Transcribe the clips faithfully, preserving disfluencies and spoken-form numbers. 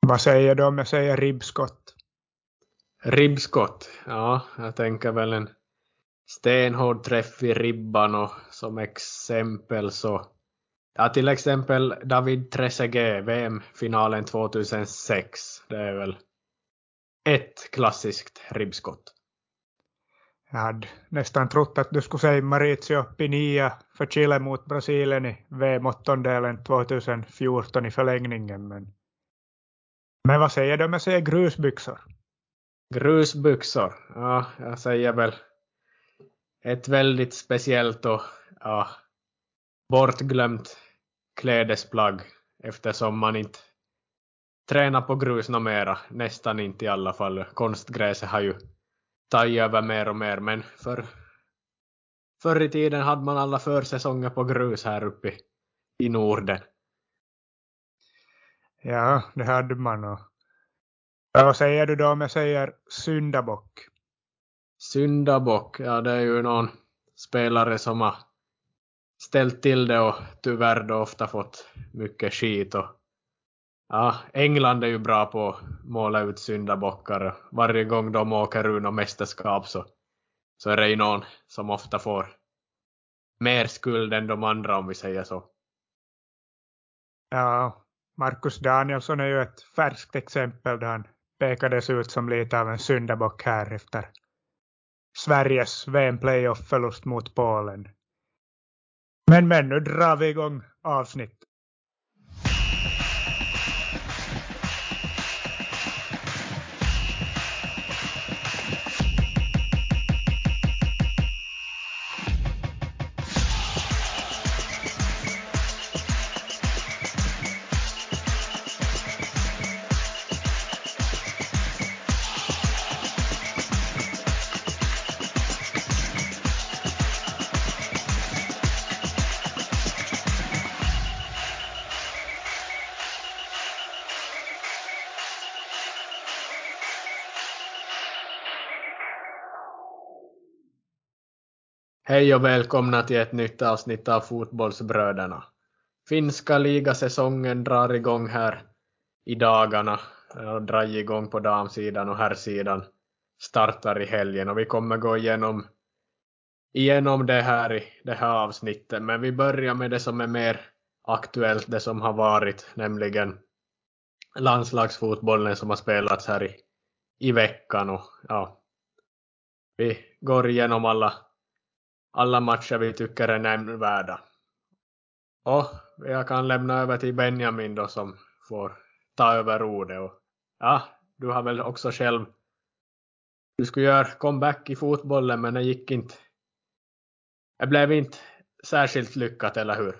Vad säger du om jag säger ribbskott? Ribbskott, ja, jag tänker väl en stenhård träff i ribban och som exempel så, ja till exempel David Trezeguet, V M-finalen tjugohundrasex, det är väl ett klassiskt ribbskott. Jag hade nästan trott att du skulle säga Mauricio Pinilla för Chile mot Brasilien i V M-åttondelen tjugohundrafjorton i förlängningen. Men, men vad säger du om jag säger grusbyxor? Grusbyxor, ja, jag säger väl ett väldigt speciellt och ja, bortglömt klädesplagg eftersom man inte tränar på grus något mera, nästan inte i alla fall. Konstgräset har ju tagit över mer och mer, men för, förr i tiden hade man alla försäsonger på grus här uppe i Norden. Ja, det hade man. Och vad säger du då om jag säger syndabock? Syndabock, ja det är ju någon spelare som har ställt till det och tyvärr då ofta fått mycket skit. Och ja, England är ju bra på att måla ut syndabockar. Varje gång de åker ur något mästerskap så, så är det ju någon som ofta får mer skuld än de andra, om vi säger så. Ja, Marcus Danielsson är ju ett färskt exempel där han pekades ut som lite av en syndabock här efter Sveriges V M-playoff-förlust mot Polen. Men, men nu drar vi igång avsnitt. Hej och välkomna till ett nytt avsnitt av Fotbollsbröderna. Finska ligasäsongen drar igång här i dagarna och drar igång på damsidan och herrsidan startar i helgen. Och vi kommer gå igenom, igenom det här i det här avsnittet. Men vi börjar med det som är mer aktuellt, det som har varit, nämligen landslagsfotbollen som har spelats här i, i veckan. Och ja, vi går igenom alla Alla matcher vi tycker är nämnvärda. Och jag kan lämna över till Benjamin då som får ta över ordet. Och ja, du har väl också själv, du skulle göra comeback i fotbollen men det gick inte. Det blev inte särskilt lyckat, eller hur?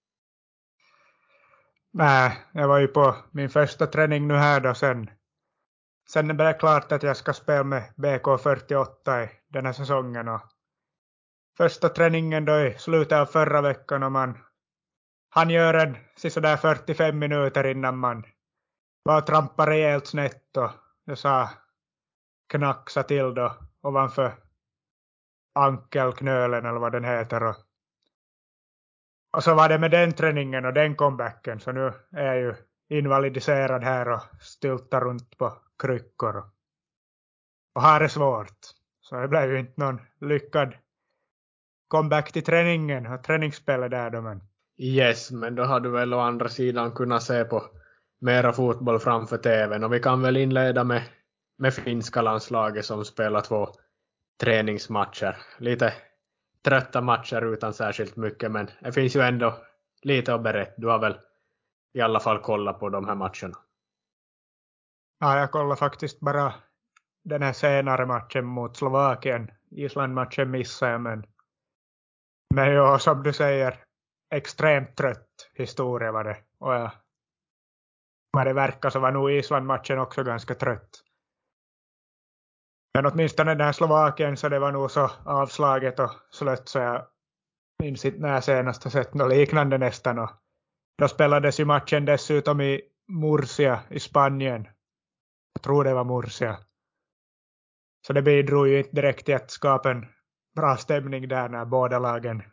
Nej, jag var ju på min första träning nu här då sen. Sen är det klart att jag ska spela med B K fyrtioåtta i den här säsongen. Och första träningen då i slutet av förra veckan och man han gör en sådär fyrtiofem minuter innan man var trampar rejält snett och jag sa knacksa till då ovanför ankelknölen eller vad den heter. Och, och så var det med den träningen och den comebacken, så nu är jag ju invalidiserad här och styltar runt på kryckor och, och har det svårt. Så det blev ju inte någon lyckad comeback till träningen och träningsspelet där då, men Yes, men då har du väl å andra sidan kunnat se på mera fotboll framför tvn. Och vi kan väl inleda med, med finska landslaget som spelar två träningsmatcher. Lite trötta matcher utan särskilt mycket, men det finns ju ändå lite att berätta. Du har väl i alla fall kollat på de här matcherna? ja, jag kollar faktiskt bara den här senare matchen mot Slovakien. Island-matchen missade jag, men men ja, som du säger, extremt trött historia var det. Och ja, vad det verkar så var nog Island-matchen också ganska trött. Men åtminstone den här Slovakien så det var nog så avslaget och slött så jag minns inte när jag senast har sett något liknande nästan. Och då spelades ju matchen dessutom i Murcia i Spanien. Jag tror det var Murcia. Så det bidrog ju inte direkt till att skapa en bra stämning där när båda lagen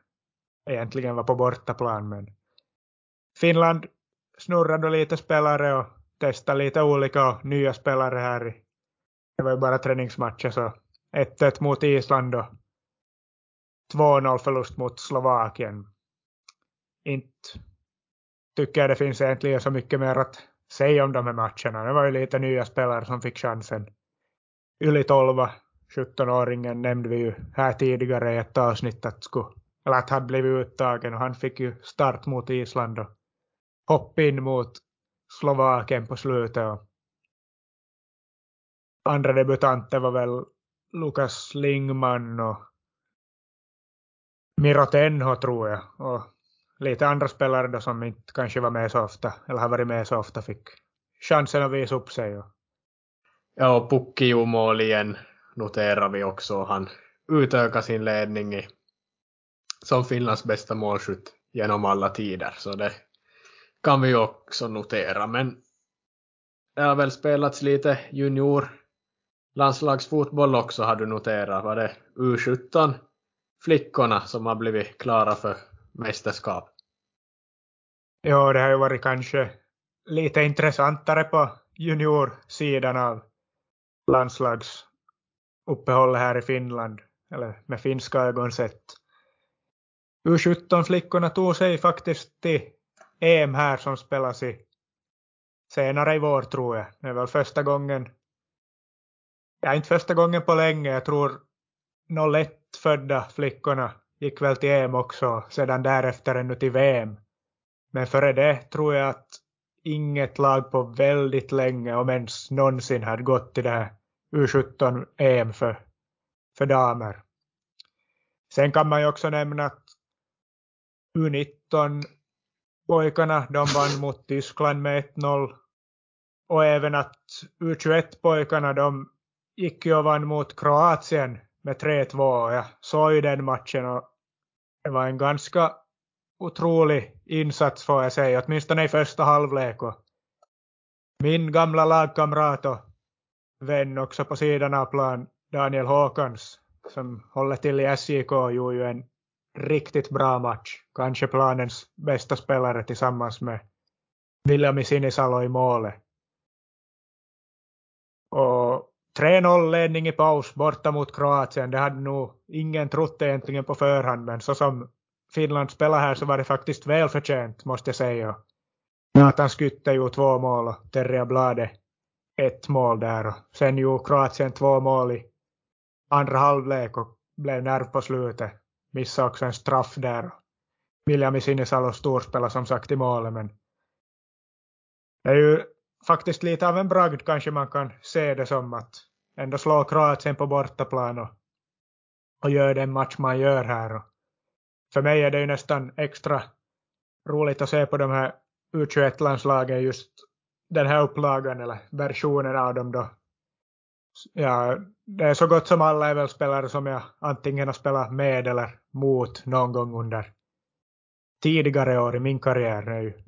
egentligen var på bortaplan. Men Finland snurrade lite spelare och testa lite olika nya spelare här. I, det var ju bara träningsmatcher, så ett ett mot Island och två noll förlust mot Slovakien. Inte tycker jag det finns egentligen så mycket mer att säga om de här matcherna. Det var ju lite nya spelare som fick chansen. Yli tolv, sjutton-åringen nämnde vi ju här tidigare i ett avsnitt att, skulle, eller att han blivit uttagen, och han fick ju start mot Island och hopp in mot Slovakien på slutet. Och andra debutanter var väl Lukas Lingman och Miro Tenho, tror jag. Och lite andra spelare då som inte kanske var med så ofta, eller har varit med så ofta, fick chansen att visa upp sig. Ja, och Pukki-mål igen noterar vi också. Han utökar sin ledning i, som Finlands bästa målskytt genom alla tider. Så det kan vi också notera. Men det har väl spelats lite junior landslagsfotboll också, har du noterat. Var det U sjutton flickorna som har blivit klara för mästerskap? Ja, det har ju varit kanske lite intressantare på juniorsidan av landslagsuppehållet här i Finland, eller med finska ögon sett. U sjutton-flickorna tog sig faktiskt till E M här som spelas i senare i vår, tror jag. Det är väl första gången, ja, inte första gången på länge, jag tror noll ett födda flickorna gick väl till E M också, sedan därefter ännu till V M. Men före det tror jag att inget lag på väldigt länge, om ens någonsin, hade gått till det här U sjutton-E M för, för damer. Sen kan man ju också nämna att U nitton-pojkarna, de vann mot Tyskland med ett noll. Och även att U tjugoett-pojkarna, de gick ju och vann mot Kroatien med tre två. Jag såg ju den matchen och det var en ganska otrolig insats, får jag säga, åtminstone i första halvlek. Och min gamla lagkamrat och vän också på sidan av plan, Daniel Håkans, som håller till i S J K, gjorde ju en riktigt bra match. Kanske planens bästa spelare tillsammans med William Sinisalo i målet. Och tre noll ledning i paus borta mot Kroatien. Det hade nog ingen trott egentligen på förhand, men så som Finland spelar här så var det faktiskt välförtjänt, måste jag säga. Nathan Skytte gjorde två mål och Terja Blade ett mål där. Och sen gjorde Kroatien två mål i andra halvlek och blev nerv på slutet. Missade också en straff där. William Sinisalo storspelare som sagt i målet, men det är ju faktiskt lite av en bragd, kanske man kan se det som, att ändå slå Kroatien på bortaplan och, och gör den match man gör här. Och för mig är det ju nästan extra roligt att se på de här U tjugoett-landslagen, just den här upplagan eller versionen av dem då. Ja, det är så gott som alla är väl spelare som jag antingen har spelat med eller mot någon gång under tidigare år i min karriär. Det är ju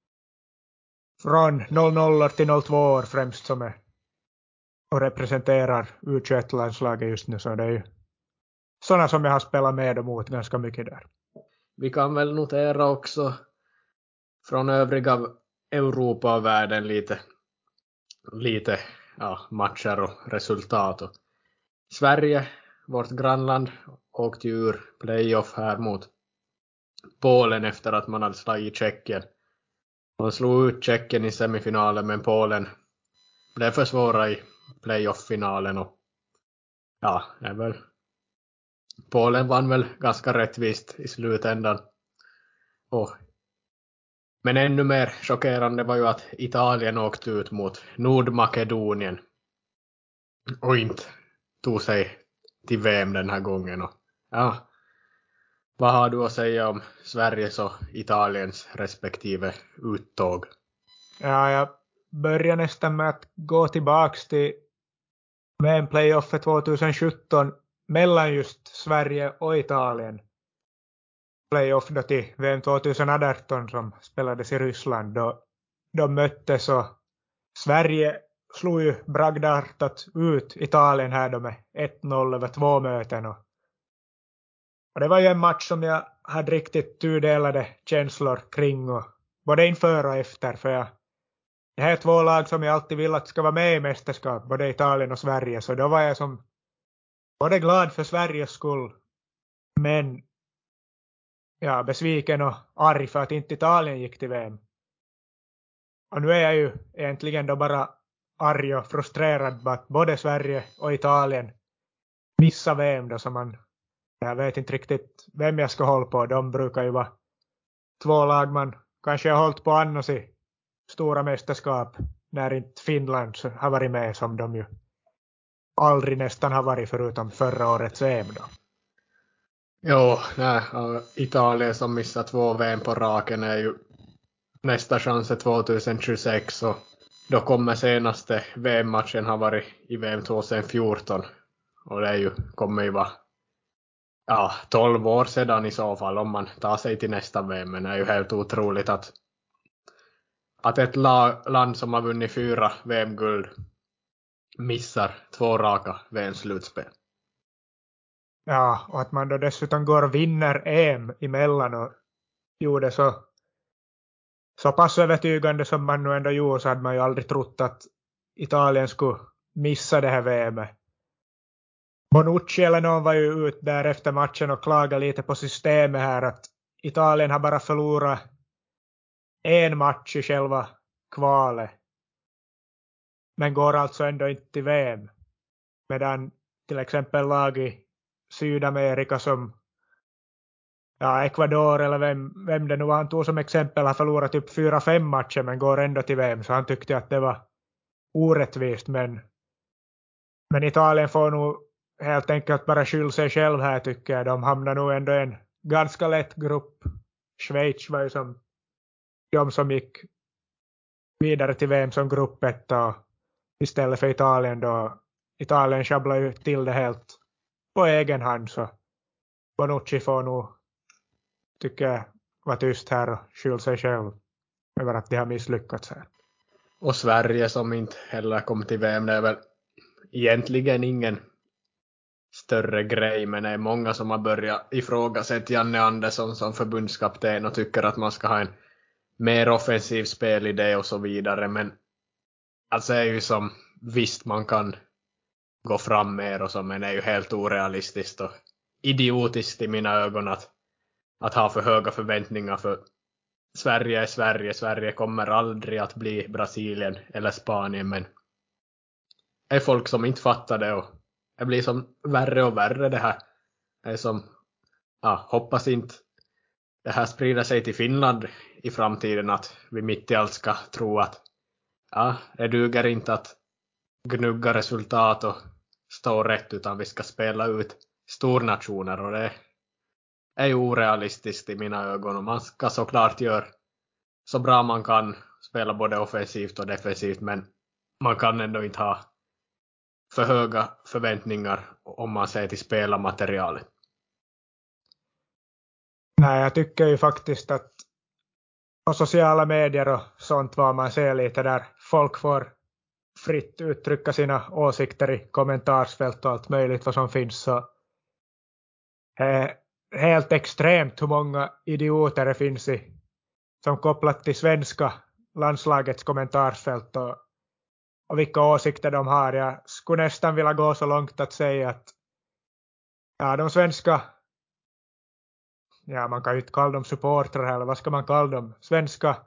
från noll noll till noll två år främst som är och representerar U tjugoett-landslaget just nu, så det är ju sådana som jag har spelat med och mot ganska mycket där. Vi kan väl notera också från övriga Europa och världen lite, lite ja, matcher och resultat. Och Sverige, vårt grannland, åkte ur playoff här mot Polen efter att man hade slagit Tjeckien. Man slog ut Tjeckien i semifinalen, men Polen blev för svåra i playoff-finalen. Och ja, det är väl Polen vann väl ganska rättvist i slutändan. Och men ännu mer chockerande var ju att Italien åkte ut mot Nordmakedonien och inte tog sig till V M den här gången. Och ja, vad har du att säga om Sveriges och Italiens respektive uttåg? Ja, jag börjar nästan med att gå tillbaks till V M-playoff tjugohundrasjutton mellan just Sverige och Italien. Playoff då till V M tjugoarton som spelades i Ryssland. Då de möttes och Sverige slog ju bragdartat ut Italien här då med ett noll över två möten. Och, och det var ju en match som jag hade riktigt tudelade känslor kring, och både inför och efter, för jag det här är två lag som jag alltid vill att ska vara med i mästerskap, både Italien och Sverige. Så då var jag som både glad för Sveriges skull, men ja, besviken och arg för att inte Italien gick till V M. Och nu är jag ju egentligen då bara arg och frustrerad på att både Sverige och Italien missar V M då, som man, jag vet inte riktigt vem jag ska hålla på. De brukar ju vara två lag man kanske har hållit på annars i stora mästerskap när inte Finland har varit med, som de ju aldrig nästan har varit förutom förra årets V M då. Jo, nej, Italien som missar två V M på raken är ju nästa chans är tjugohundratjugosex, och då kommer senaste V M-matchen har varit i V M tjugohundrafjorton, och det är ju, kommer ju vara ja, tolv år sedan i så fall om man tar sig till nästa V M. Men det är ju helt otroligt att att ett la, land som har vunnit fyra V M-guld missar två raka V M-slutspel. Ja, och att man då dessutom går och vinner E M emellan och gjorde så så pass övertygande som man nu ändå gjorde, så hade man ju aldrig trott att Italien skulle missa det här V M. Bonucci eller någon var ju ut där efter matchen och klagade lite på systemet här, att Italien har bara förlorat en match i själva kvalet, men går alltså ändå inte till V M. Medan till exempel lag i Sydamerika som ja, Ecuador eller vem, vem det nu var han tog som exempel har förlorat typ fyra fem matcher men går ändå till V M, så han tyckte att det var orättvist. Men, men Italien får nog helt enkelt bara skylla sig själv här, tycker jag. De hamnar nog ändå i en ganska lätt grupp. Schweiz var ju som de som gick vidare till V M som grupp ett, och istället för Italien då. Italien sjabblar ju till det helt på egen hand, så Bonucci får nog, tycker jag, vara tyst här och skylla sig själv över att de har misslyckats här. Och Sverige som inte heller kom till V M, det är väl egentligen ingen större grej, men det är många som har börjat ifrågasätta Janne Andersson som förbundskapten och tycker att man ska ha en mer offensiv spelidé och så vidare. Men alltså är ju som, visst man kan gå fram mer och så, men det är ju helt orealistiskt och idiotiskt i mina ögon att, att ha för höga förväntningar, för Sverige är Sverige. Sverige kommer aldrig att bli Brasilien eller Spanien, men det är folk som inte fattar det, och det blir som värre och värre det här. Det är som, ja, hoppas inte det här sprider sig till Finland i framtiden, att vi mitt i allt ska tro att ja, det duger inte att gnugga resultat och stå rätt, utan vi ska spela ut stornationer, och det är ju orealistiskt i mina ögon. Och man ska såklart göra så bra man kan, spela både offensivt och defensivt, men man kan ändå inte ha för höga förväntningar om man ser till spelarmaterialet. Nej, jag tycker ju faktiskt att på sociala medier och sånt, var man ser lite där folk får fritt uttrycka sina åsikter i kommentarsfält och allt möjligt vad som finns, så är helt extremt hur många idioter det finns i, som kopplat till svenska landslagets kommentarsfält och, och vilka åsikter de har. Jag skulle nästan vilja gå så långt att säga att ja, de svenska, ja, man kan ju inte kalla dem supportrar eller vad ska man kalla dem, svenska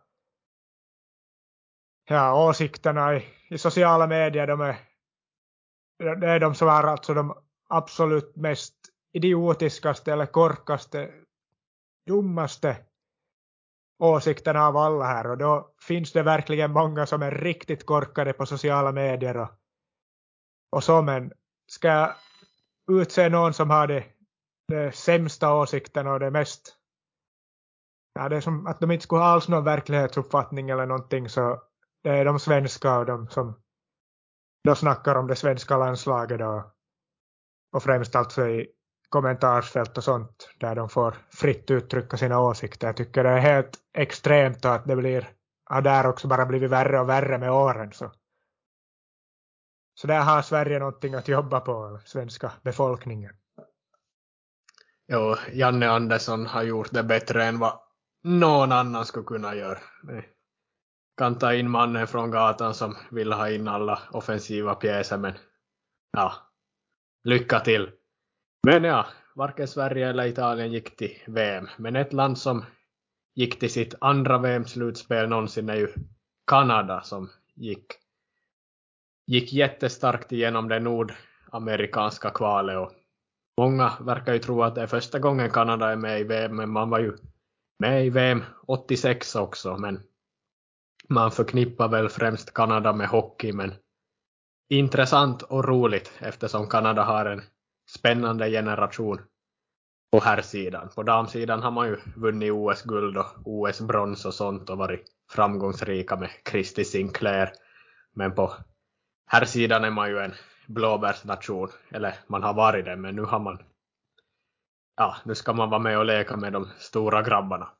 ja, åsikterna i, i sociala medier, de är, det är de som har alltså de absolut mest idiotiskaste eller korkaste, dummaste åsikterna av alla här, och då finns det verkligen många som är riktigt korkade på sociala medier och, och så, men ska jag utse någon som har det, det sämsta åsikterna och det mest, ja, det är som att de inte skulle ha alls någon verklighetsuppfattning eller någonting, så det är de svenska och de som då snackar om det svenska landslaget då, och främst alltså i kommentarsfält och sånt där de får fritt uttrycka sina åsikter. Jag tycker det är helt extremt att det blir, har där också bara blivit värre och värre med åren. Så, så där har Sverige någonting att jobba på, svenska befolkningen. Jo, Janne Andersson har gjort det bättre än vad någon annan skulle kunna göra. kan ta in mannen från gatan som vill ha in alla offensiva pjäser, men ja, lycka till. Men ja, varken Sverige eller Italien gick till V M, men ett land som gick till sitt andra V M-slutspel någonsin är ju Kanada, som gick gick jättestarkt igenom det nordamerikanska kvalet, och många verkar ju tro att det är första gången Kanada är med i V M, men man var ju med i V M åttiosex också, men man förknippar väl främst Kanada med hockey, men intressant och roligt eftersom Kanada har en spännande generation på här sidan. På damsidan har man ju vunnit O S-guld och O S-brons och sånt och varit framgångsrika med Christy Sinclair, men på här sidan är man ju en blåbärsnation, eller man har varit det, men nu har man ja, nu ska man vara med och leka med de stora grabbarna.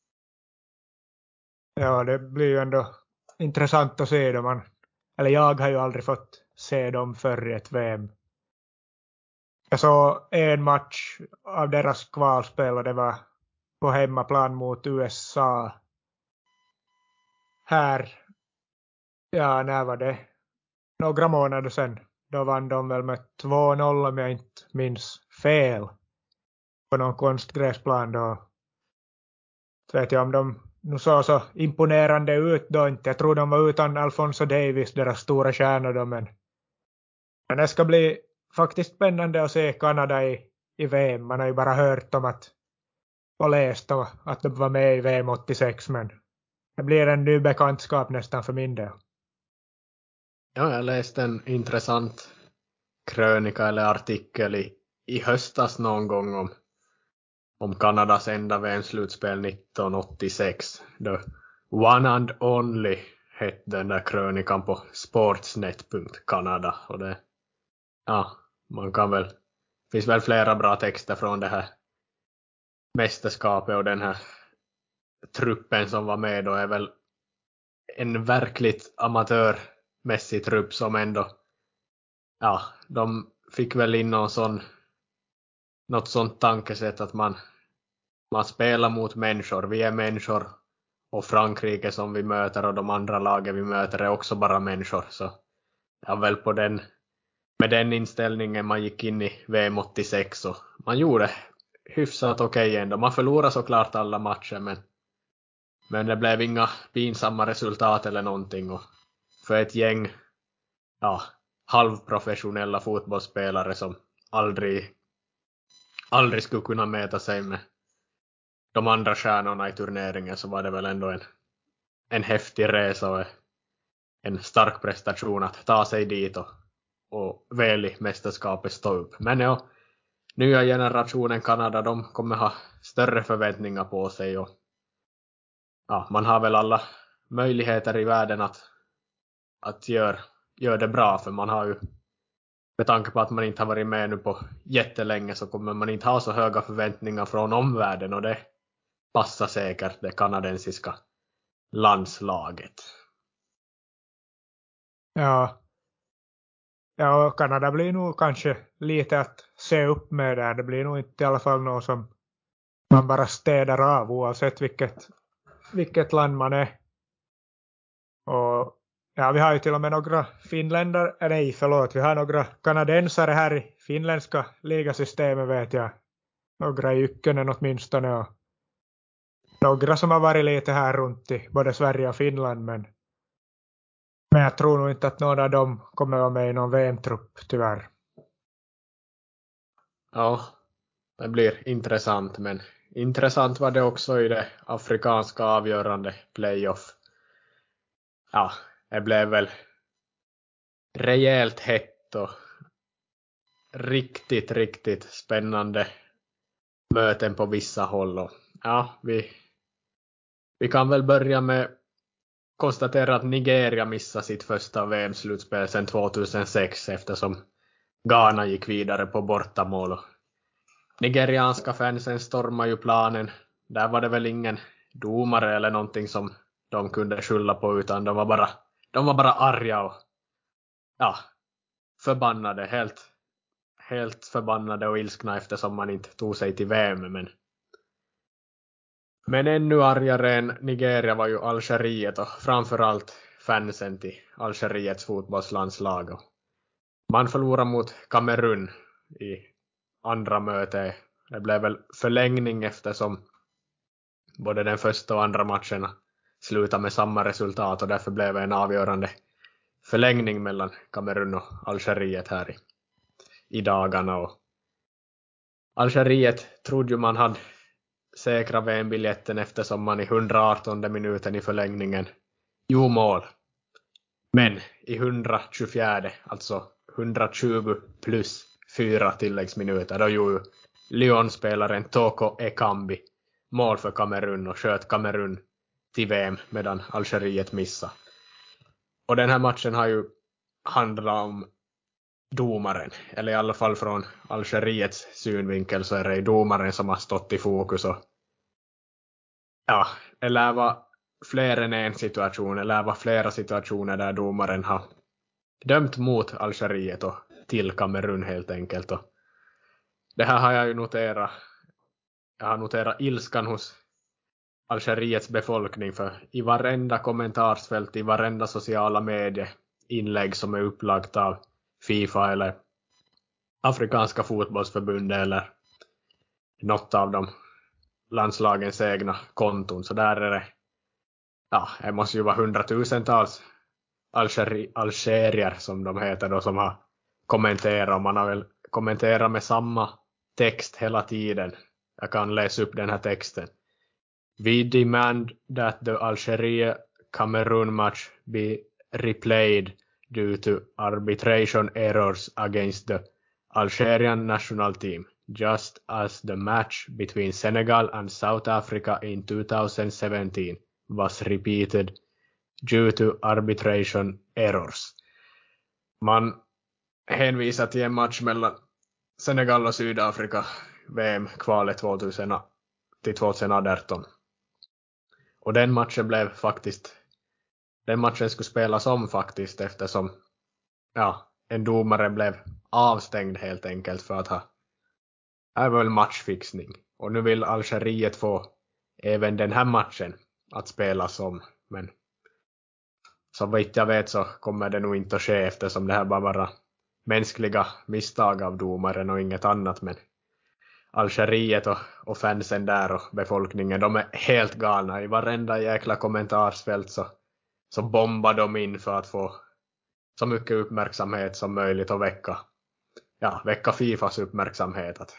Ja, det blir ju ändå intressant att se dem. Man, eller jag har ju aldrig fått se dem förr i ett V M. Jag såg en match av deras kvalspel och det var på hemmaplan mot U S A. Här, ja, när var det? Några månader sedan. Då vann de väl med två noll om jag inte minns fel. På någon konstgräsplan då. Så vet jag om de nu såg så imponerande ut då inte. Jag tror de var utan Alfonso Davis, deras stora stjärnor då, men, men det ska bli faktiskt spännande att se Kanada i, i V M. Man har ju bara hört om att och läst om att de var med i V M åttiosex, men det blir en ny bekantskap nästan för min del. Ja, jag läste en intressant krönika eller artikel i, i höstas någon gång om, om Kanadas enda V M-slutspel nittonhundraåttiosex. The One and Only hette den där krönikan på sportsnet punkt canada. Och det, ja, man kan väl, det finns väl flera bra texter från det här mästerskapet, och den här truppen som var med då är väl en verkligt amatörmässig trupp som ändå, ja, de fick väl in någon sån, något sånt tankesätt att man, man spelar mot människor, vi är människor, och Frankrike som vi möter och de andra lagen vi möter är också bara människor. Så ja, väl på den, med den inställningen man gick in i V M åttiosex, och man gjorde hyfsat okej okay ändå. Man förlorade såklart alla matcher, men Men det blev inga pinsamma resultat eller någonting. Och för ett gäng ja, halvprofessionella fotbollsspelare som aldrig, aldrig skulle kunna mäta sig med de andra stjärnorna i turneringen, så var det väl ändå en, en häftig resa och en stark prestation att ta sig dit och, och väl i mästerskapet stå upp. Men ja, nya generationen Kanada, de kommer ha större förväntningar på sig, och ja, man har väl alla möjligheter i världen att, att göra gör det bra, för man har ju, med tanke på att man inte har varit med nu på jättelänge, så kommer man inte ha så höga förväntningar från omvärlden, och det passar säkert det kanadensiska landslaget. Ja, ja, Kanada blir nog kanske lite att se upp med där. Det blir nog inte i alla fall något som man bara städar av oavsett vilket, vilket land man är. Och ja, vi har ju till och med några finländare, nej förlåt, vi har några kanadensare här i finländska ligasystemet vet jag. Några i Ykkönen åtminstone, och några som har varit lite här runt i både Sverige och Finland, men, men jag tror nog inte att någon av dem kommer vara med i någon V M-trupp tyvärr. Ja, det blir intressant, men intressant var det också i det afrikanska avgörande playoff. Ja, det blev väl rejält hett och riktigt, riktigt spännande möten på vissa håll. Och ja, vi, vi kan väl börja med konstatera att Nigeria missade sitt första V M-slutspel sedan tvåtusensex, eftersom Ghana gick vidare på bortamål. Och nigerianska fansen stormade ju planen. Där var det väl ingen domare eller någonting som de kunde skylla på, utan de var bara, de var bara arga och ja, förbannade, helt, helt förbannade och ilskna eftersom man inte tog sig till V M. Men Men ännu argare än Nigeria var ju Algeriet och framförallt fansen till Algeriets fotbollslandslag. Och man förlorade mot Kamerun i andra mötet. Det blev väl förlängning eftersom både den första och andra matcherna slutade med samma resultat och därför blev det en avgörande förlängning mellan Kamerun och Algeriet här i, i dagarna. Och Algeriet trodde ju man hade säkra V M-biljetten eftersom man i hundraartonde minuten i förlängningen gjorde mål. Men i hundratjugofjärde, alltså hundratjugo plus fyra tilläggsminuter, då gjorde Lyon-spelaren Toko Ekambi mål för Kamerun och sköt Kamerun till V M medan Algeriet missade. Och den här matchen har ju handlat om domaren, eller i alla fall från Algeriets synvinkel så är det domaren som har stått i fokus. Och ja, det lär vara fler än en situation, det lär vara flera situationer där domaren har dömt mot Algeriet och till Kamerun helt enkelt. Och det här har jag ju noterat. Jag har noterat ilskan hos Algeriets befolkning, för i varenda kommentarsfält, i varenda sociala medieinlägg som är upplagt av FIFA eller Afrikanska fotbollsförbundet eller något av de landslagens egna konton, så där är det, ja, det måste ju vara hundratusentals Algeri- algerier som de heter då, som har kommenterat, och man har väl kommenterat med samma text hela tiden. Jag kan läsa upp den här texten. We demand that the Algeria-Cameroon match be replayed due to arbitration errors against the Algerian national team, just as the match between Senegal and South Africa in twenty seventeen was repeated due to arbitration errors. Man hänvisar till en match mellan Senegal och Sydafrika, V M-kvalet till tjugoarton. Och den matchen blev faktiskt, den matchen skulle spelas om faktiskt eftersom ja, en domare blev avstängd helt enkelt för att ha, här var väl matchfixning. Och nu vill Algeriet få även den här matchen att spelas om. Men så vitt jag vet så kommer det nog inte att ske eftersom det här bara var mänskliga misstag av domaren och inget annat. Men Algeriet och, och fansen där och befolkningen, de är helt galna. I varenda jäkla kommentarsfält så, så bombar de in för att få så mycket uppmärksamhet som möjligt och väcka, ja, väcka FIFAs uppmärksamhet att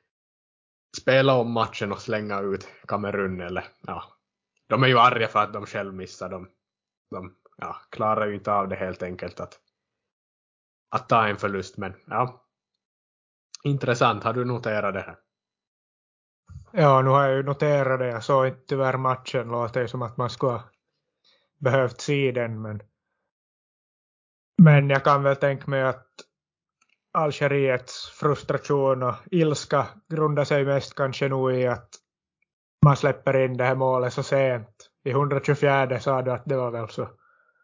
spela om matchen och slänga ut Kamerun. Eller, ja, de är ju arga för att de själv missar. De, de ja, klarar ju inte av det helt enkelt att, att ta en förlust. Men ja, intressant. Har du noterat det här? Ja, nu har jag ju noterat det. Jag såg inte tyvärr matchen. Låter ju som att man skulle behövt se den. Men, men jag kan väl tänka mig att Algeriets frustration och ilska grundar sig mest kanske nog i att man släpper in det här målet så sent. I hundratjugofjärde sa du att det var väl så.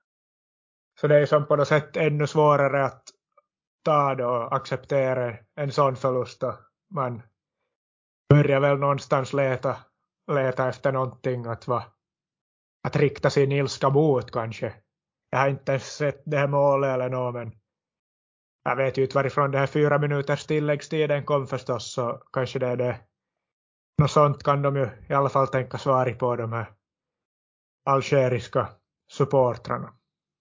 Så det är som på något sätt ännu svårare att ta då och acceptera en sån förlust. Då. Man börjar väl någonstans leta, leta efter någonting att, va, att rikta sin ilska mot kanske. Jag har inte ens sett det här målet eller något, men jag vet ju inte varifrån det här fyra minuters tilläggstiden kom förstås, så kanske det är det. Något sånt kan de ju i alla fall tänka svar på, de här algeriska supportrarna.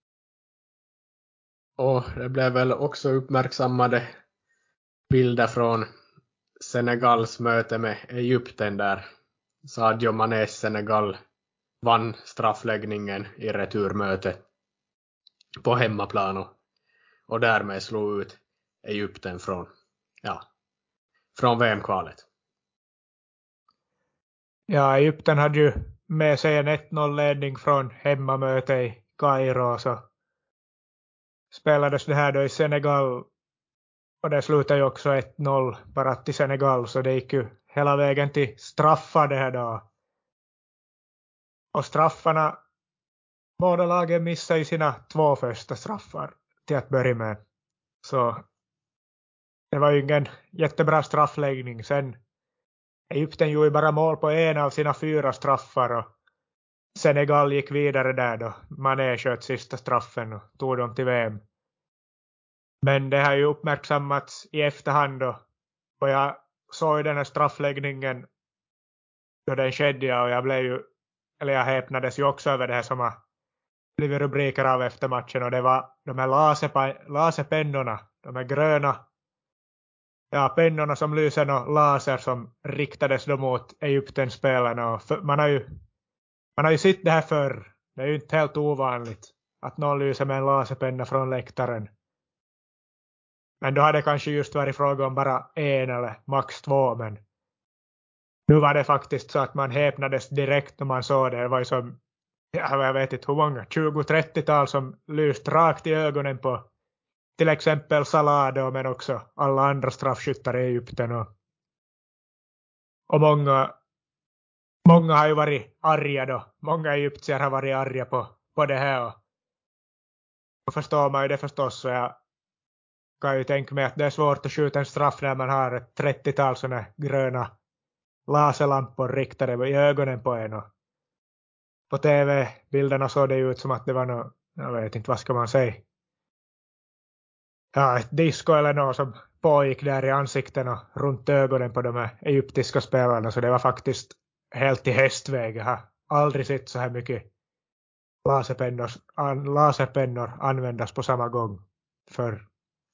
Och det blev väl också uppmärksammade bilder från Senegals möte med Egypten där Sadio Manés Senegal vann straffläggningen i returmötet på hemmaplan och, och därmed slog ut Egypten från, ja, från V M-kvalet. Ja, Egypten hade ju med sig en ett noll-ledning från hemmamöte i Kairo, så spelades det här då i Senegal och det slutade ju också ett noll bara till Senegal, så det gick ju hela vägen till straffar det här då. Och straffarna, båda lagen missade ju sina två första straffar till att börja med. Så det var ju ingen jättebra straffläggning. Sen Egypten gjorde bara mål på en av sina fyra straffar och Senegal gick vidare där då Mané sköt sista straffen och tog dem till V M. Men det har ju uppmärksammats i efterhand då, och jag såg den här straffläggningen då den skedde och jag blev ju, eller jag häpnades ju också över det här som har blivit rubriker av efter matchen, och det var de här laserpa- laserpennorna, de här gröna ja, pennorna som lyser och laser som riktades då mot Egyptens spelarna. Och för, man har ju man har ju sett det här förr. Det är ju inte helt ovanligt att någon lyser med en laserpenna från läktaren. Men då hade det kanske just varit fråga om bara en eller max två, men nu var det faktiskt så att man häpnades direkt när man såg det. Det var ju som, ja, jag vet inte hur många, tjugo trettio-tal som lyst rakt i ögonen på till exempel Salah, men också alla andra straffskyttar i Egypten. Och, och många, många har ju varit arga då. Många egyptier har varit arga på, på det här. Och, och förstår man ju det förstås, så jag kan ju tänka mig att det är svårt att skjuta en straff när man har ett trettiotal sådana gröna laserlampor riktade i ögonen på en. Och på tv-bilderna såg det ut som att det var något, jag vet inte vad ska man säga. Ja, ett disco eller något som pågick där i ansikten och runt ögonen på de här egyptiska spelarna. Så det var faktiskt helt i hästväg. Jag har aldrig sett så här mycket laserpennor, an, laserpennor användas på samma gång för.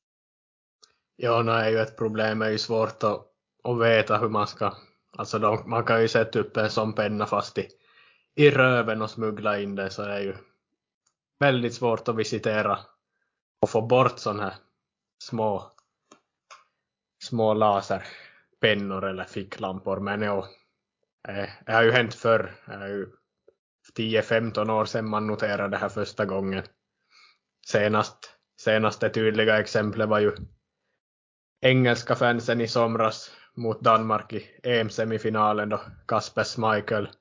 Ja, det är ju ett problem. Det är ju svårt att, att veta hur man ska. Alltså de, man kan ju sätta upp en sån penna fast i, i röven och smuggla in det. Så det är ju väldigt svårt att visitera och få bort sån här små små laserpennor eller ficklampor. Men ja, det har ju hänt förr. Det är ju tio femton år sedan man noterade det här första gången. Senast, senaste tydliga exemplet var ju engelska fansen i somras mot Danmark i E M-semifinalen då Kasper Schmeichel,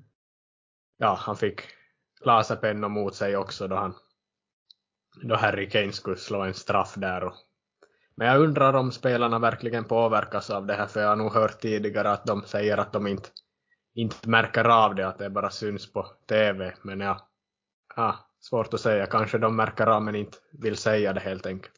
ja, han fick laserpennor mot sig också då han då Harry Kane skulle slå en straff där. Och men jag undrar om spelarna verkligen påverkas av det här, för jag har nog hört tidigare att de säger att de inte, inte märker av det, att det bara syns på tv. Men ja, ja, svårt att säga. Kanske de märker av men inte vill säga det helt enkelt.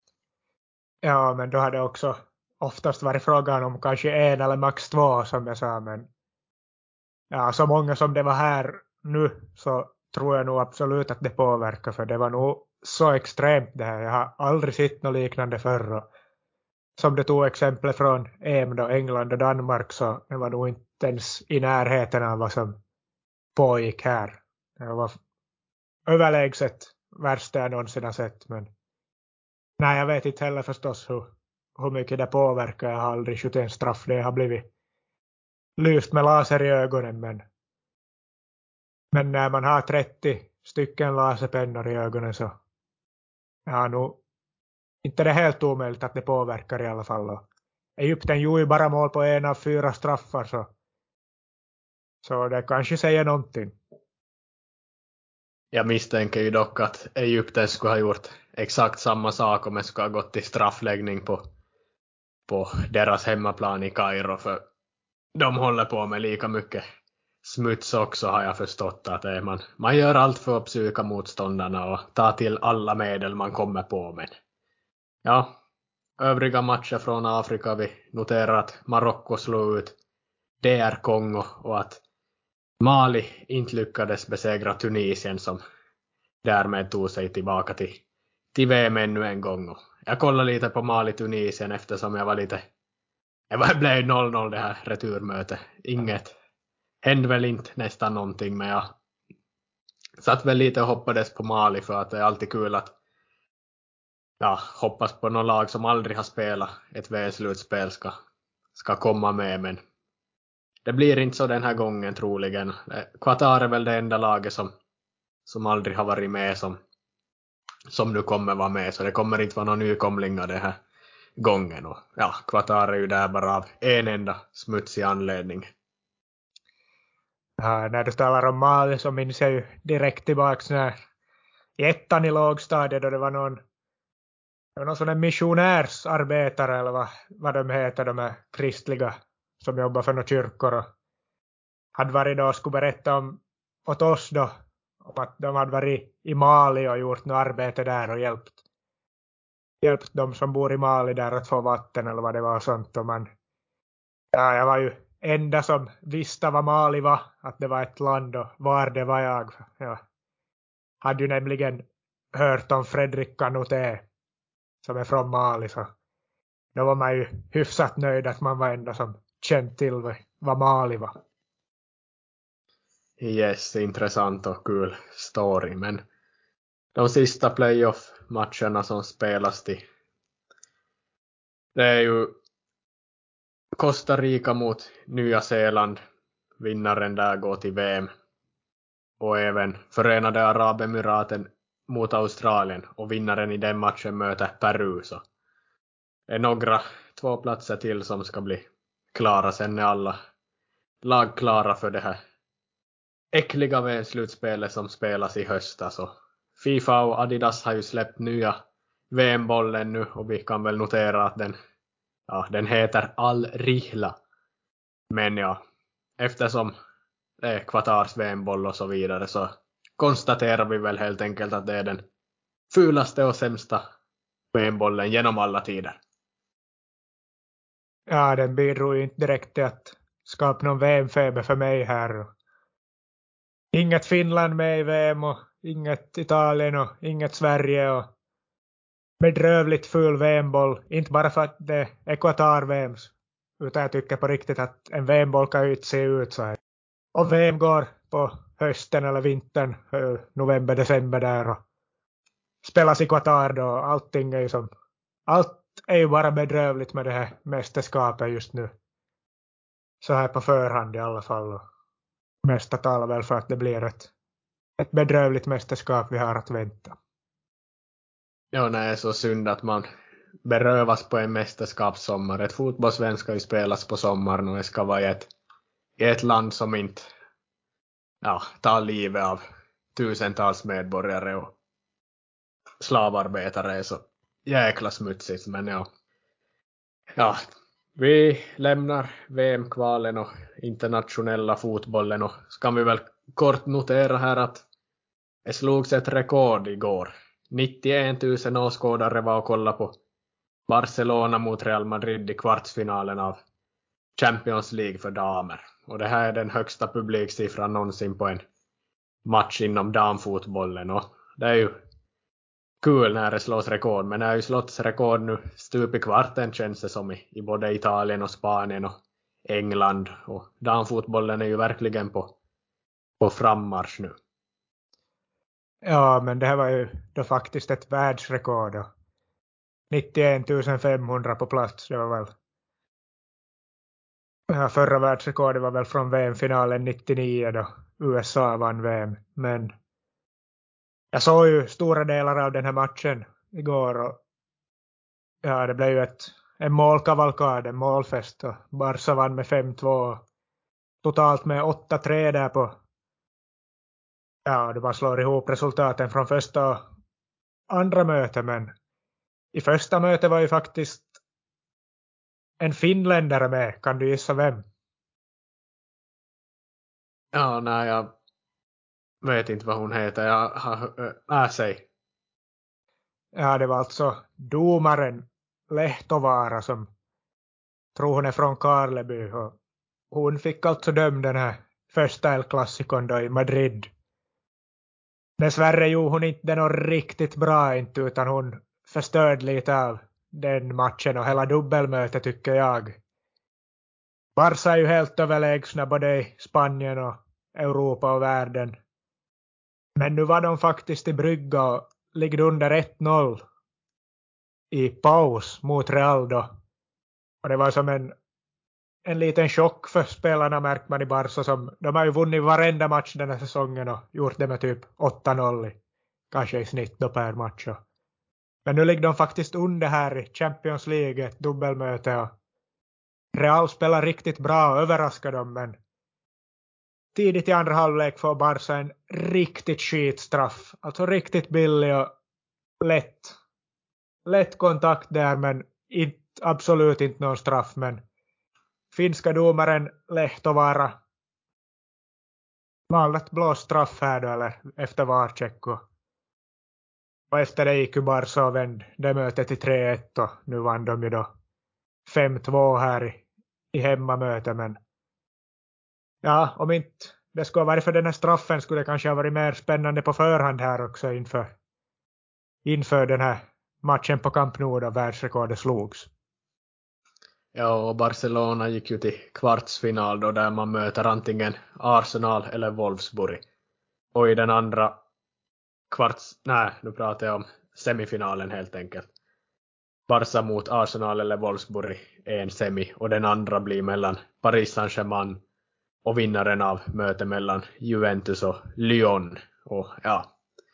Ja, men då hade det också oftast varit frågan om kanske en eller max två som jag sa. Men ja, så många som det var här nu så tror jag nog absolut att det påverkar, för det var nog så extremt det här. Jag har aldrig sett något liknande förr. Och som det tog exempel från E M då, England och Danmark, så det var nog inte ens i närheten av vad som pågick här. Det var överlägset värsta jag någonsin har sett. Men nej, jag vet inte heller förstås hur, hur mycket det påverkar. Jag har aldrig skjutit en straff. Det har blivit lyst med laser i ögonen. Men, men när man har trettio stycken laserpennor i ögonen så ja, nog inte det helt omöjligt att det påverkar i alla fall. Och Egypten gjorde ju bara mål på en av fyra straffar, så, så det kanske säger någonting. Jag misstänker ju dock att Egypten skulle ha gjort exakt samma sak om det skulle ha gått till straffläggning på, på deras hemmaplan i Kairo, för de håller på med lika mycket smuts också, har jag förstått. Att det är man, man gör allt för att psyka motståndarna och ta till alla medel man kommer på. Men ja, övriga matcher från Afrika, vi noterar att Marocko slog ut D R Kongo och att Mali inte lyckades besegra Tunisien, som därmed tog sig tillbaka till, till V M ännu en gång. Och jag kollade lite på Mali-Tunisien eftersom jag var lite, jag blev noll noll det här returmötet. Inget, hände väl inte nästan någonting, men jag satt väl lite och hoppades på Mali, för att det är alltid kul att ja, hoppas på någon lag som aldrig har spelat ett V S-slutspel ska, ska komma med. Men det blir inte så den här gången troligen. Qatar är väl det enda laget som, som aldrig har varit med som, som nu kommer vara med. Så det kommer inte vara någon nykomlingar den här gången. Och ja, Qatar är ju där bara av en enda smutsig anledning. Ja, när du talar om Mali så minns jag ju direkt tillbaka när i ettan i lågstadiet då det var någon, det var någon sån här missionärsarbetare eller vad, vad de heter, de här kristliga som jobbar för några kyrkor och hade varit då och skulle berätta om åt oss då om att de hade varit i Mali och gjort något arbete där och hjälpt hjälpt de som bor i Mali där att få vatten eller vad det var och sånt. Och man, ja, jag var ju enda som visste vad Mali var, att det var ett land och var det var jag. Jag hade ju nämligen hört om Fredrik Kanouté som är från Mali, så då var man ju hyfsat nöjd att man var enda som känt till vad Mali var. Yes, intressant och kul story, men de sista playoff-matcherna som spelas till, det är ju Costa Rica mot Nya Zeeland, vinnaren där går till V M, och även Förenade Arabemiraten mot Australien, och vinnaren i den matchen möter Peru. Så det är några två platser till som ska bli klara, sen är alla lag klara för det här äckliga V M-slutspelet som spelas i höstas. Så FIFA och Adidas har ju släppt nya V M-bollen nu, och vi kan väl notera att den, ja, den heter Al-Rihla. Men ja, eftersom det är Qatars V M-boll och så vidare, så konstaterar vi väl helt enkelt att det är den fulaste och sämsta V M-bollen genom alla tider. Ja, den bidrog ju inte direkt till att skapa någon V M-feber för mig här. Inget Finland med i V M och inget Italien och inget Sverige och bedrövligt ful V M-boll. Inte bara för att det är Qatar-V M's, utan jag tycker på riktigt att en V M-boll kan ju inte se ut så här. Och V M går på hösten eller vintern, november, december där, och spelas i Qatar då. Allting är ju som, allt är ju bara bedrövligt med det här mästerskapet just nu. Så här på förhand i alla fall. Och mesta talar väl för att det blir ett, ett bedrövligt mästerskap vi har att vänta. Ja, det är så synd att man berövas på en mästerskapssommar. Ett fotbollsvän ska ju spelas på sommaren, och det ska vara i ett, i ett land som inte, ja, tar livet av tusentals medborgare och slavarbetare. Är så jäkla smutsigt, men ja. Ja, vi lämnar V M-kvalen och internationella fotbollen, och ska vi väl kort notera här att det slogs ett rekord igår. nittioen tusen åskådare var och kolla på Barcelona mot Real Madrid i kvartsfinalen av Champions League för damer. Och det här är den högsta publiksiffran någonsin på en match inom damfotbollen. Och det är ju kul när det slås rekord, men det har ju slått rekord nu stup i kvarten, känns det som, i, i både Italien och Spanien och England. Och damfotbollen är ju verkligen på, på frammarsch nu. Ja, men det här var ju då faktiskt ett världsrekord. Då. nittioen tusen femhundra på plats, det var väl. Ja, förra världsrekordet var väl från V M-finalen nittionio då U S A vann V M. Men jag såg ju stora delar av den här matchen igår, och ja, det blev ju ett, en målkavalkad, en målfest, och Barca vann med fem två, totalt med åtta tre där på. Ja, det bara slår ihop resultaten från första och andra mötet, men i första mötet var ju faktiskt en finländare med. Kan du gissa vem? Ja, nej, jag vet inte vad hon heter. Jag har äh, sig. Ja, det var alltså domaren Lehtovaara, som tror hon är från Karleby, och hon fick alltså döma den här första El Clasicon då i Madrid. Dessvärre gjorde hon inte det något riktigt bra inte, utan hon förstörde lite av den matchen och hela dubbelmötet, tycker jag. Barca är ju helt överlägsna både i Spanien och Europa och världen. Men nu var de faktiskt i brygga och ligger under ett noll i paus mot Real då. Och det var som en, en liten chock för spelarna, märkte man i Barca, som de har ju vunnit varenda match den här säsongen och gjort det med typ åtta noll i, kanske i snitt då per match. Men nu ligger de faktiskt under här i Champions League, ett dubbelmöte, och Real spelar riktigt bra och överraskar dem, men tidigt i andra halvlek får Barca en riktigt skitstraff. Alltså riktigt billig och lätt. Lätt kontakt där, men inte, absolut inte någon straff. Men finska domaren Lehtovaara valde att blå straff här då, eller efter varcheck. Och efter det gick ju Barca och vände det mötet till tre ett och nu vann de ju då fem två här i, i hemmamöte. Men ja, om inte det skulle ha varit för den här straffen skulle det kanske ha varit mer spännande på förhand här också inför, inför den här matchen på Camp Nou då världsrekordet slogs. Ja, och Barcelona gick ju till kvartsfinal då där man möter antingen Arsenal eller Wolfsburg. Och i den andra kvarts... Nej, nu pratar jag om semifinalen helt enkelt. Barca mot Arsenal eller Wolfsburg är en semi och den andra blir mellan Paris Saint-Germain och vinnaren av mötet mellan Juventus och Lyon. Och ja,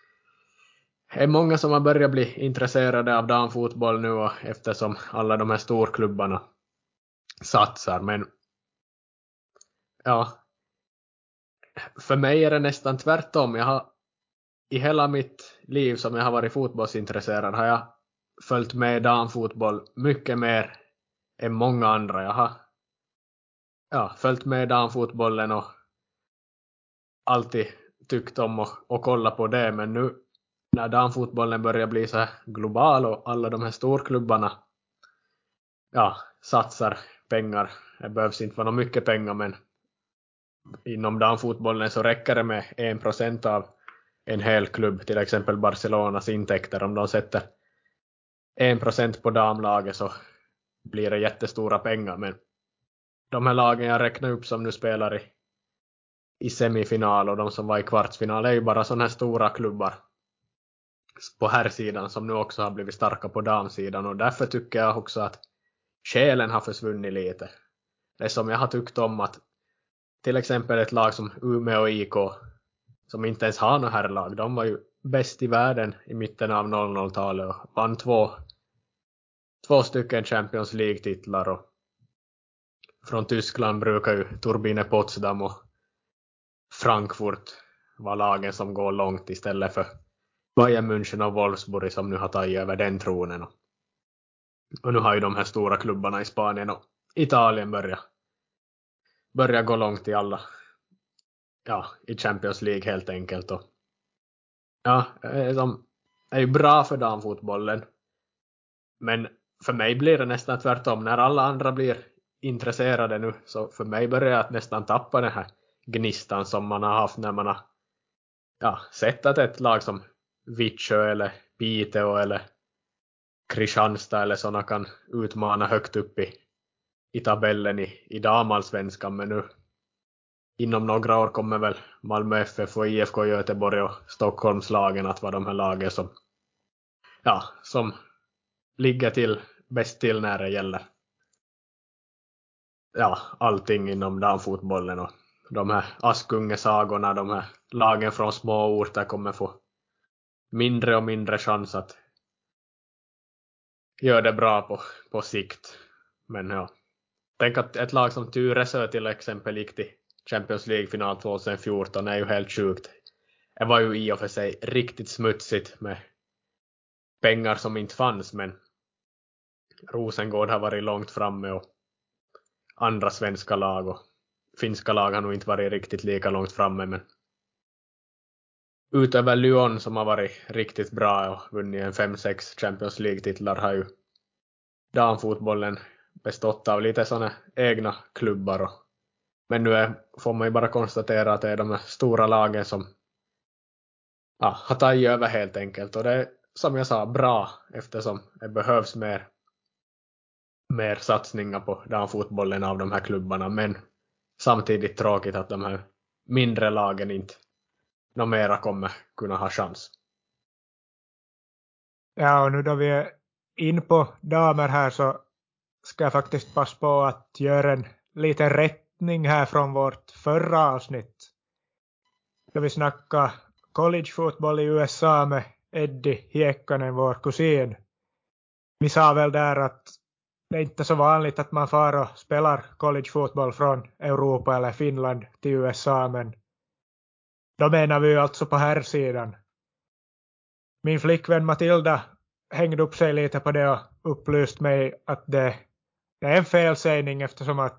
det är många som har börjat bli intresserade av damfotboll nu och eftersom alla de här storklubbarna satsar. Men ja, för mig är det nästan tvärtom. Jag har i hela mitt liv som jag har varit fotbollsintresserad har jag följt med damfotboll mycket mer än många andra. Jag har ja, följt med damfotbollen och alltid tyckt om att, att kolla på det. Men nu när damfotbollen börjar bli så här global och alla de här storklubbarna ja, satsar pengar. Det behövs inte vara mycket pengar, men inom damfotbollen så räcker det med en procent av en hel klubb, till exempel Barcelonas intäkter. Om de sätter en procent på damlaget så blir det jättestora pengar. Men de här lagen jag räknar upp som nu spelar i, i semifinal och de som var i kvartsfinal är ju bara sådana här stora klubbar på här sidan som nu också har blivit starka på damsidan. Och därför tycker jag också att själen har försvunnit lite. Det som jag har tyckt om att till exempel ett lag som Umeå I K som inte ens har något herrlag. De var ju bäst i världen i mitten av noll noll-talet och vann två, två stycken Champions League-titlar. Och från Tyskland brukar ju Turbine Potsdam och Frankfurt vara lagen som går långt istället för Bayern München och Wolfsburg som nu har tagit över den tronen. Och nu har ju de här stora klubbarna i Spanien och Italien börjat börja gå långt i alla ja, i Champions League helt enkelt. Och ja, det är ju bra för damfotbollen. Men för mig blir det nästan tvärtom. När alla andra blir intresserade nu så för mig börjar jag att nästan tappa den här gnistan som man har haft när man har ja, sett att ett lag som Vittsjö eller Piteå eller Kristianstad eller sådana kan utmana högt upp i, i tabellen i, i damallsvenskan. Men nu inom några år kommer väl Malmö F F och I F K Göteborg och Stockholmslagen att vara de här lagen som, ja, som ligger till bäst till när det gäller ja, allting inom damfotbollen. Och de här Askungesagorna, de här lagen från små orter kommer få mindre och mindre chans att göra det bra på, på sikt. Men ja, tänk att ett lag som Tyresö till exempel gick till Champions League-final tjugohundrafjorton är ju helt sjukt. Det var ju i och för sig riktigt smutsigt med pengar som inte fanns, men Rosengård har varit långt framme och andra svenska lag och finska lag har nog inte varit riktigt lika långt framme. Men utöver Lyon som har varit riktigt bra och vunnit en fem sex Champions League-titlar har ju damfotbollen bestått av lite sådana egna klubbar. Och men nu är, får man ju bara konstatera att det är de här stora lagen som ja, har tagit över helt enkelt. Och det är som jag sa bra eftersom det behövs mer, mer satsningar på damfotbollen av de här klubbarna. Men samtidigt tråkigt att de här mindre lagen inte någon mera kommer kunna ha chans. Ja, och nu då vi är in på damer här så ska jag faktiskt passa på att göra en liten rättning här från vårt förra avsnitt. Då vi snackade collegefotboll i U S A med Eddie Hiekkanen, vår kusin. Vi sa väl där att det är inte så vanligt att man far och spelar collegefotboll från Europa eller Finland till U S A, men då menar vi ju alltså på här sidan. Min flickvän Matilda hängde upp sig lite på det och upplyst mig att det, det är en felsägning eftersom att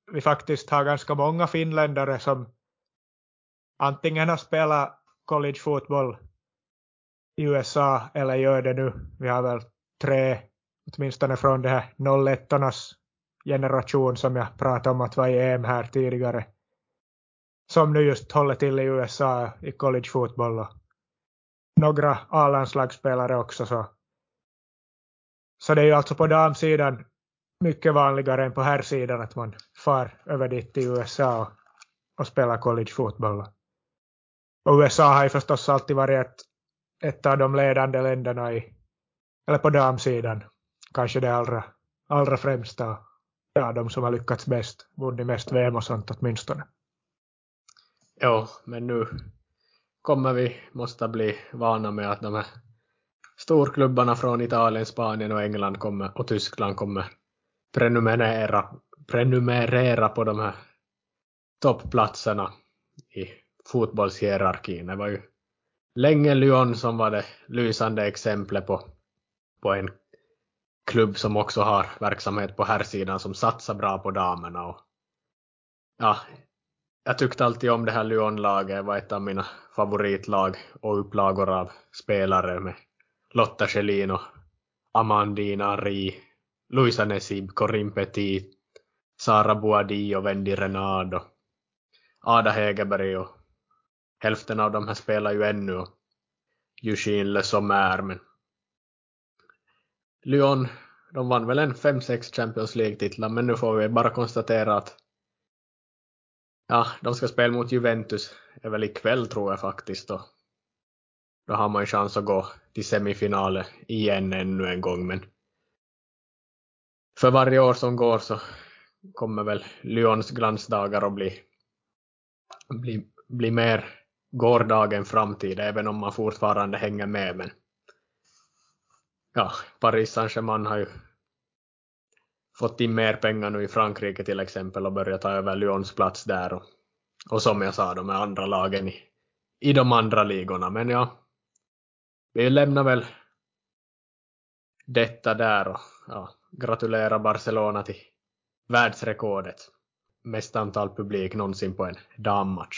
vi faktiskt har ganska många finländare som antingen har spelat collegefotboll i U S A eller gör det nu. Vi har väl tre, åtminstone från det här noll ett-ornas generation som jag pratade om att vara i E M här tidigare, som nu just håller till i U S A i collegefotboll, och några A-landslagsspelare också. Så. så det är ju alltså på damsidan mycket vanligare än på herrsidan att man far över dit till U S A och, och spelar collegefotboll. Och U S A har ju förstås alltid varit ett, ett av de ledande länderna i, eller på damsidan, kanske det allra, allra främsta. Ja, de som har lyckats bäst, vunnit mest V M och sånt åtminstone. Ja, men nu kommer vi måste bli vana med att de här storklubbarna från Italien, Spanien och England kommer, och Tyskland kommer prenumerera, prenumerera på de här toppplatserna i fotbollshierarkin. Det var ju länge Lyon som var det lysande exemplet på, på en klubb som också har verksamhet på herrsidan som satsar bra på damerna. Och ja, jag tyckte alltid om det här Lyon-laget. Det var ett av mina favoritlag och upplagor av spelare med Lotta Schelin, Amandine Henry, Louisa Nesib, Corinne Petit, Sara Boadi och Wendy Renard och Ada Hegerberg, och hälften av de här spelar ju ännu, och Eugene Le Sommer. Men Lyon, de vann väl en fem sex Champions League-titlar, men nu får vi bara konstatera att ja, de ska spela mot Juventus är väl ikväll tror jag faktiskt, och då har man ju chans att gå till semifinaler igen ännu en gång. Men för varje år som går så kommer väl Lyons glansdagar att bli, bli, bli mer gårdag än framtid, även om man fortfarande hänger med. Men ja, Paris Saint-Germain har ju fått in mer pengar nu i Frankrike till exempel och börjat ta över Lyons plats där. Och, och som jag sa, de är andra lagen i, i de andra ligorna. Men ja, vi lämnar väl detta där och ja, gratulerar Barcelona till världsrekordet. Mest antal publik någonsin på en dammatch.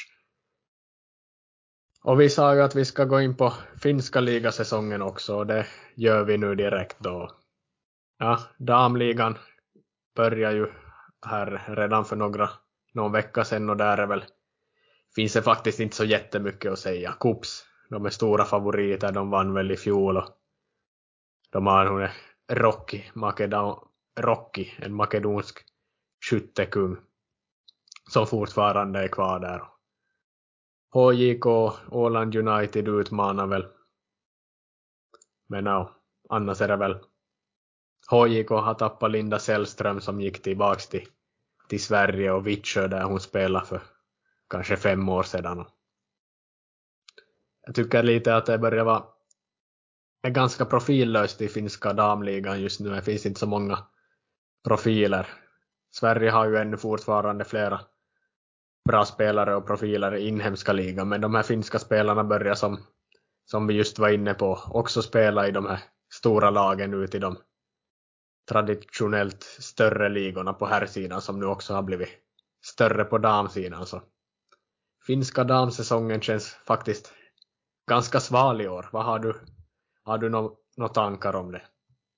Och vi sa ju att vi ska gå in på finska ligasäsongen också, och det gör vi nu direkt då. Ja, damligan börjar ju här redan för några någon vecka sedan, och där är väl finns det faktiskt inte så jättemycket att säga. Kups, de är stora favoriter, de vann väl i fjol, och de har en Rocky, Makedon, Rocky, en makedonsk skyttekung som fortfarande är kvar där. H J K, Åland United utmanar väl. Men ja, annars är det väl H J K har tappat Linda Sällström som gick tillbaka till, till Sverige, och Vittsjö där hon spelade för kanske fem år sedan. Jag tycker lite att det börjar vara är ganska profillöst i finska damligan just nu. Det finns inte så många profiler. Sverige har ju ännu fortfarande flera bra spelare och profiler i inhemska ligan, men de här finska spelarna börjar som, som vi just var inne på också spela i de här stora lagen ut i de traditionellt större ligorna på herrsidan som nu också har blivit större på damsidan. Så finska damsäsongen känns faktiskt ganska sval i år. Vad har du, har du några no, tankar om det?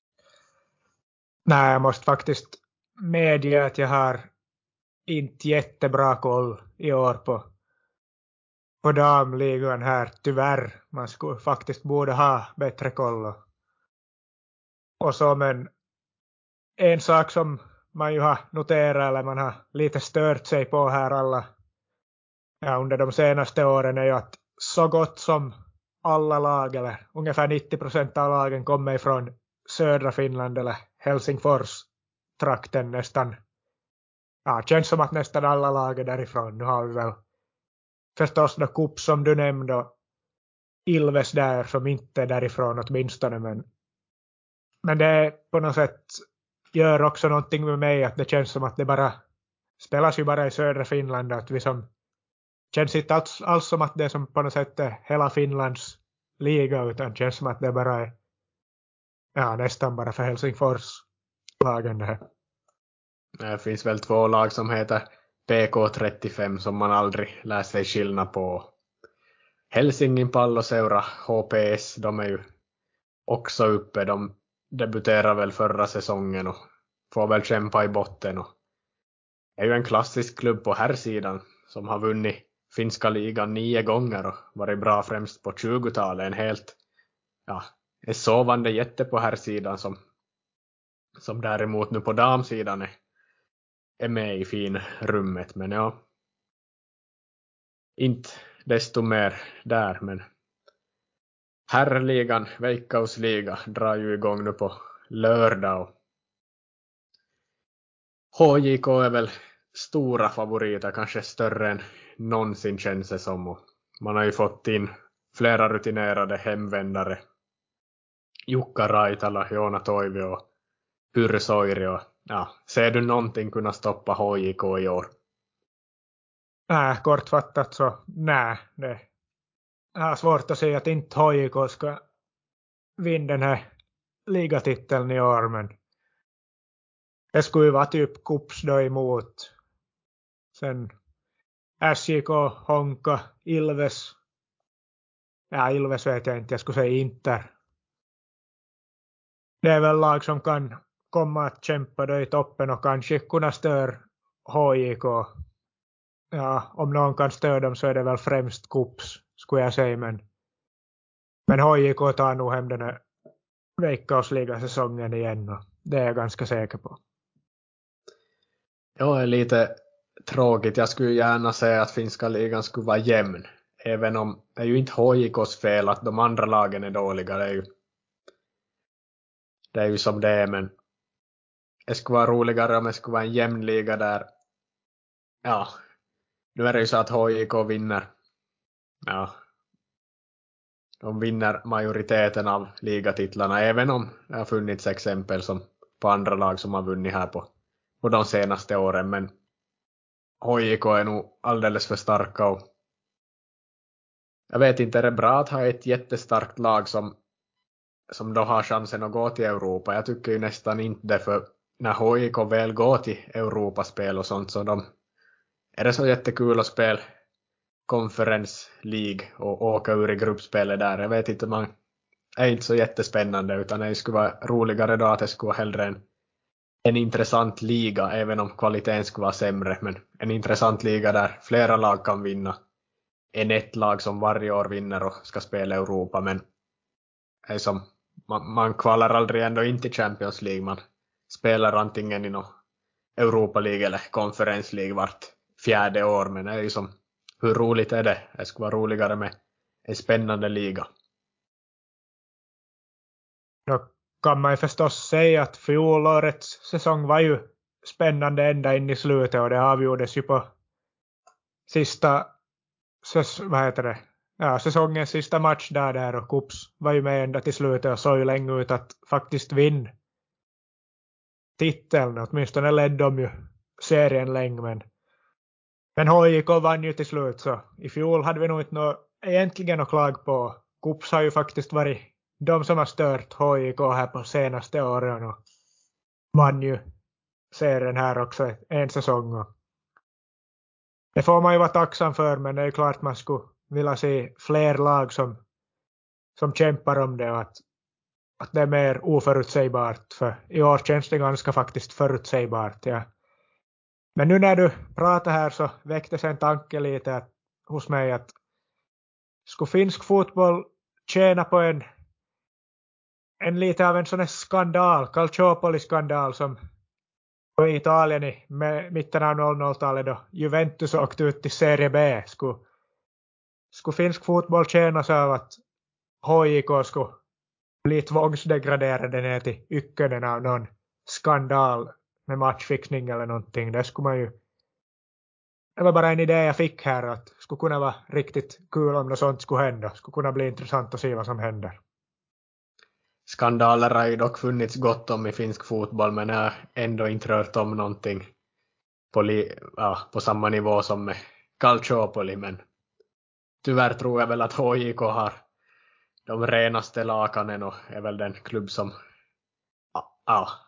Nej, jag måste faktiskt medge att jag har inte jättebra koll i år på, på damligan här, tyvärr. Man skulle faktiskt borde ha bättre koll. Och så, men en sak som man ju har noterat, eller man har lite stört sig på här alla ja, under de senaste åren, är ju att så gott som alla lag, eller ungefär nittio procent av lagen, kommer ifrån södra Finland eller Helsingfors-trakten nästan. Ja, känns som att nästan alla lag är därifrån. Nu har vi väl förstås då Kups som du nämnde, och Ilves där som inte är därifrån åtminstone, men, men det på något sätt gör också någonting med mig att det känns som att det bara spelas ju bara i södra Finland, att vi som känns inte alls, alls som att det är som på något sätt är hela Finlands liga, utan känns som att det bara är ja, nästan bara för Helsingfors lagen det här. Det finns väl två lag som heter P K trettiofem som man aldrig lär sig skillnad på. Helsingin Palloseura, H P S, de är ju också uppe. De debuterar väl förra säsongen och får väl kämpa i botten. Och är ju en klassisk klubb på här sidan som har vunnit finska ligan nio gånger och varit bra främst på tjugotalet. En helt ja, en sovande jätte på här sidan som, som däremot nu på damsidan är, är med i fin rummet. Men ja, inte desto mer där. Men herrligan, Veikkausliga, drar ju igång nu på lördag. Och H J K är väl stora favoriter, kanske större än någonsin känns det som. Och man har ju fått in flera rutinerade hemvändare. Jukka Raitala, Joona Toivi och Pyry Soiri. Och ja, ser du någonting kunna stoppa H J K i år? Nej, kortfattat så nej. Det är svårt att säga att inte H J K ska vinna den här ligatiteln i år, men det skulle ju vara typ kups då emot. Sen S J K, Honka, Ilves. Ja, Ilves vet jag inte, jag skulle säga Inter. Det är väl lag som kan komma att kämpa då i toppen och kanske kunna störa H J K. Ja, om någon kan störa dem så är det väl främst kups, skulle jag säga. Men, men H J K tar nog hem den här Veikkausliga-säsongen igen, och det är jag ganska säker på. Ja, är lite tråkigt. Jag skulle gärna säga att finska ligan skulle vara jämn. Även om det är ju inte H J K:s fel att de andra lagen är dåliga. Det är ju, det är ju som det är, men det skulle vara roligare om det skulle vara en jämn liga där. Ja, nu är det ju så att H J K vinner. Ja, de vinner majoriteten av ligatitlarna, även om det har funnits exempel som på andra lag som har vunnit här på, på de senaste åren. Men H J K är nog alldeles för starka och jag vet inte, är det bra att ha ett jättestarkt lag som, som då har chansen att gå till Europa? Jag tycker ju nästan inte det, för när H J K väl går till Europaspel och sånt så de, är det så jättekul att spela Conference League och åka ur i gruppspelet där. Jag vet inte, man är inte så jättespännande, utan det skulle vara roligare då att det skulle vara hellre en, en intressant liga, även om kvaliteten skulle vara sämre, men en intressant liga där flera lag kan vinna än ett lag som varje år vinner och ska spela Europa. Men är som, man, man kvalar aldrig ändå in till Champions League, man spelar antingen i någon Europa League eller Conference League vart fjärde år. Men det är ju som, hur roligt är det? Det skulle vara roligare med en spännande liga. Då kan man ju förstås säga att fjolårets säsong var ju spännande ända in i slutet, och det avgjordes ju på sista säs, vad heter det? Ja, säsongens sista match där, där och kups var ju med ända till slutet och såg ju länge ut att faktiskt vinna titeln. Åtminstone ledde de ju serien länge, men men H J K vann ju till slut, så i fjol hade vi nog inte nå, egentligen att klaga på. Kups har ju faktiskt varit de som har stört H J K här på senaste åren och vann ju serien här också en säsong. Och det får man ju vara tacksam för, men det är ju klart man skulle vilja se fler lag som, som kämpar om det, och att, att det är mer oförutsägbart, för i år känns det ganska faktiskt förutsägbart. Ja. Men nu när du pratar här så väcktes en tanke lite att, hos mig, att skulle finsk fotboll tjäna på en, en lite av en sån här skandal, Calciopoli-skandal som i Italien i mitten av noll noll-talet då Juventus åkte ut till Serie B. Skulle, skulle finsk fotboll tjäna så av att H J K skulle bli tvångsdegraderade ner till ykkönen av någon skandal med matchfixning eller någonting? Det skulle man ju, det var bara en idé jag fick här, att det skulle kunna vara riktigt kul om något sånt skulle hända. Det skulle kunna bli intressant att se vad som händer. Skandaler har ju dock funnits gott om i finsk fotboll, men jag har ändå inte rört om någonting på, li, ja, på samma nivå som med Calciopoli. Men tyvärr tror jag väl att H J K har de renaste lakanen och är väl den klubb som ja,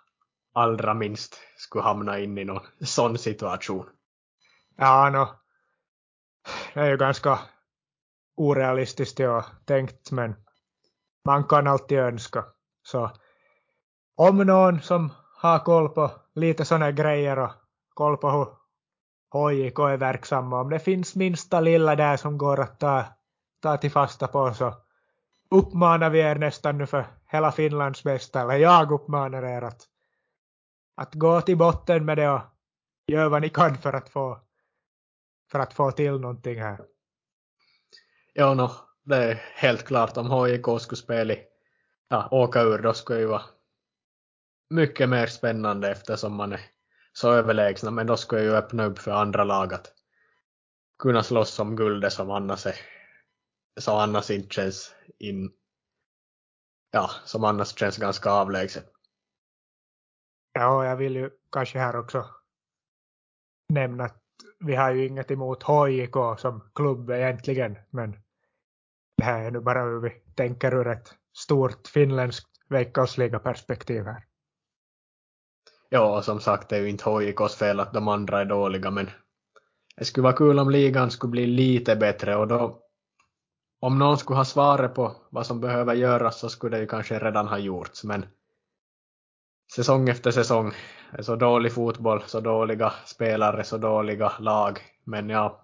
allra minst skulle hamna in i någon sån situation. Ja, no, det är ju ganska orealistiskt jag tänkt, men man kan alltid önska. Så om någon som har koll på lite såna grejer och koll på hur H J K är verksamma, om det finns minsta lilla där som går att ta, ta till fasta på, så uppmanar vi er nästan nu för hela Finlands bästa, eller jag uppmanar er att, att gå till botten med det och gör vad ni kan för att få, för att få till någonting här. Ja, no, det är helt klart om H J K skulle spela, ja, åka ur, då skulle det ju vara mycket mer spännande eftersom man är så överlägsna, men då skulle jag ju öppna upp för andra lag att kunna slåss om guldet som annars är, så annars inte känns in, ja, som annars känns ganska avlägset. Ja, jag vill ju kanske här också nämna att vi har ju inget emot H J K som klubb egentligen, men det här är nu bara hur vi tänker ur ett stort finländskt veikkausliga-perspektiv här. Ja, och som sagt, det är ju inte H J K:s fel att de andra är dåliga, men det skulle vara kul om ligan skulle bli lite bättre, och då om någon skulle ha svaret på vad som behöver göras så skulle det ju kanske redan ha gjorts, men säsong efter säsong är så dålig fotboll, så dåliga spelare, så dåliga lag, men ja,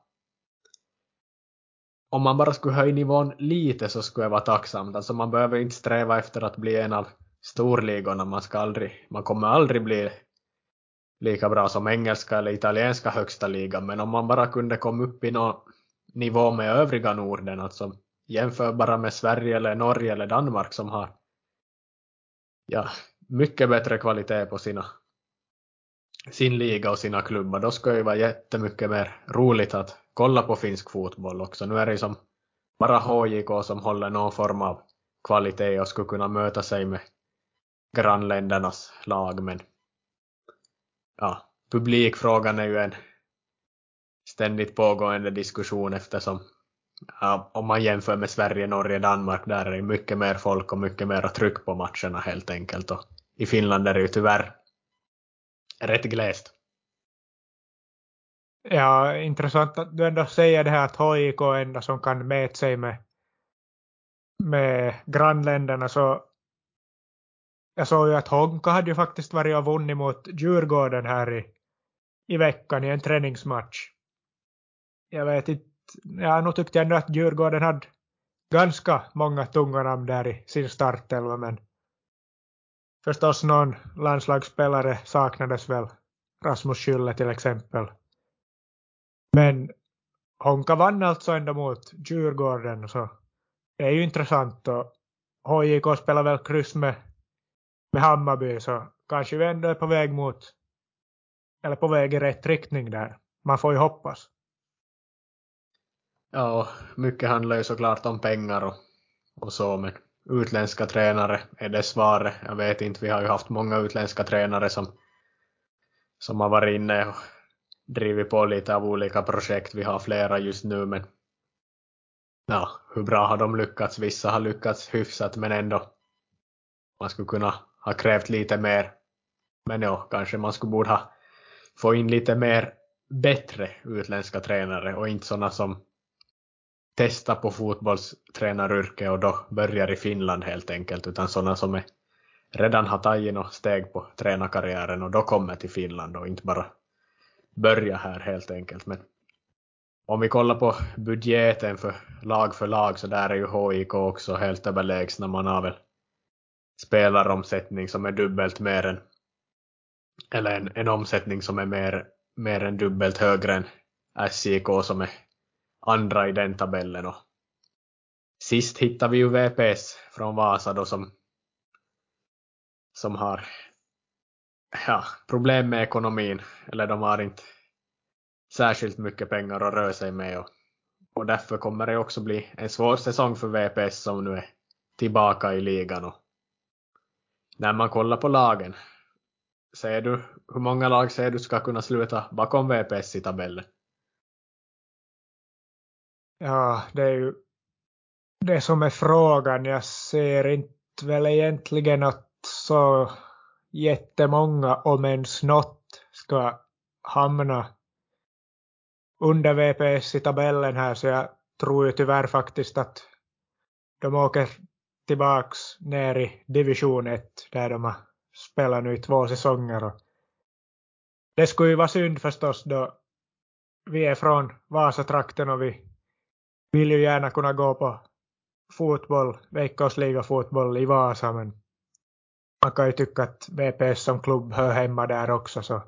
om man bara skulle höja nivån lite så skulle jag vara tacksam. Alltså man behöver inte sträva efter att bli en av storligorna, man ska aldrig, man kommer aldrig bli lika bra som engelska eller italienska högsta ligan, men om man bara kunde komma upp i någon nivå med övriga Norden, alltså jämför bara med Sverige eller Norge eller Danmark som har, ja, mycket bättre kvalitet på sina sin liga och sina klubbar, då ska det ju vara jättemycket mer roligt att kolla på finsk fotboll också. Nu är det ju som bara H J K som håller någon form av kvalitet och skulle kunna möta sig med grannländernas lag, men ja, publikfrågan är ju en ständigt pågående diskussion eftersom, ja, om man jämför med Sverige, Norge, Danmark, där är det mycket mer folk och mycket mer tryck på matcherna helt enkelt, och i Finland är det ju tyvärr rätt gläst. Ja, intressant att du ändå säger det här att H J K är enda som kan mäta sig med, med grannländerna, så jag såg ju att Honka hade ju faktiskt varit och vunnit mot Djurgården här i, i veckan i en träningsmatch. Jag vet inte, ja, nu tyckte jag ändå att Djurgården hade ganska många tunga namn där i sin startelva, men förstås någon landslagsspelare saknades väl, Rasmus Schülle till exempel. Men Honka vann alltså ändå mot Djurgården, så det är ju intressant, och H J K spelar väl kryss med, med Hammarby, så kanske vi ändå är på väg mot, eller på väg i rätt riktning där. Man får ju hoppas. Ja, och mycket handlar ju såklart om pengar och, och så, men utländska tränare är det svaret. Jag vet inte, vi har ju haft många utländska tränare som, som har varit inne och drivit på lite av olika projekt. Vi har flera just nu, men ja, hur bra har de lyckats? Vissa har lyckats hyfsat, men ändå man skulle kunna ha krävt lite mer. Men ja, kanske man skulle borde ha få in lite mer bättre utländska tränare och inte sådana som testa på fotbollstränaryrke och då börjar i Finland helt enkelt, utan sådana som är, redan har tagit något steg på tränarkarriären och då kommer till Finland och inte bara börja här helt enkelt. Men om vi kollar på budgeten för lag för lag, så där är ju H I K också helt överlägsna. Man har väl spelaromsättning som är dubbelt mer än, eller en, en omsättning som är mer, mer än dubbelt högre än S J K som är andra i den tabellen. Och sist hittar vi ju V P S från Vasa då som, som har, ja, problem med ekonomin, eller de har inte särskilt mycket pengar att röra sig med, och, och därför kommer det också bli en svår säsong för V P S som nu är tillbaka i ligan. Och när man kollar på lagen, ser du hur många lag ser du ska kunna sluta bakom V P S i tabellen? Ja, det är ju det som är frågan. Jag ser inte väl egentligen att så jättemånga, om ens något, ska hamna under V P S i tabellen här, så jag tror ju tyvärr faktiskt att de åker tillbaks ner i division ett där de har spelat nu i två säsonger. Och det skulle ju vara synd förstås, då vi är från Vasatrakten och vi vill ju gärna kunna gå på fotboll, veckosliga fotboll i Vasa, men man kan ju tycka att V P S som klubb hör hemma där också. Så,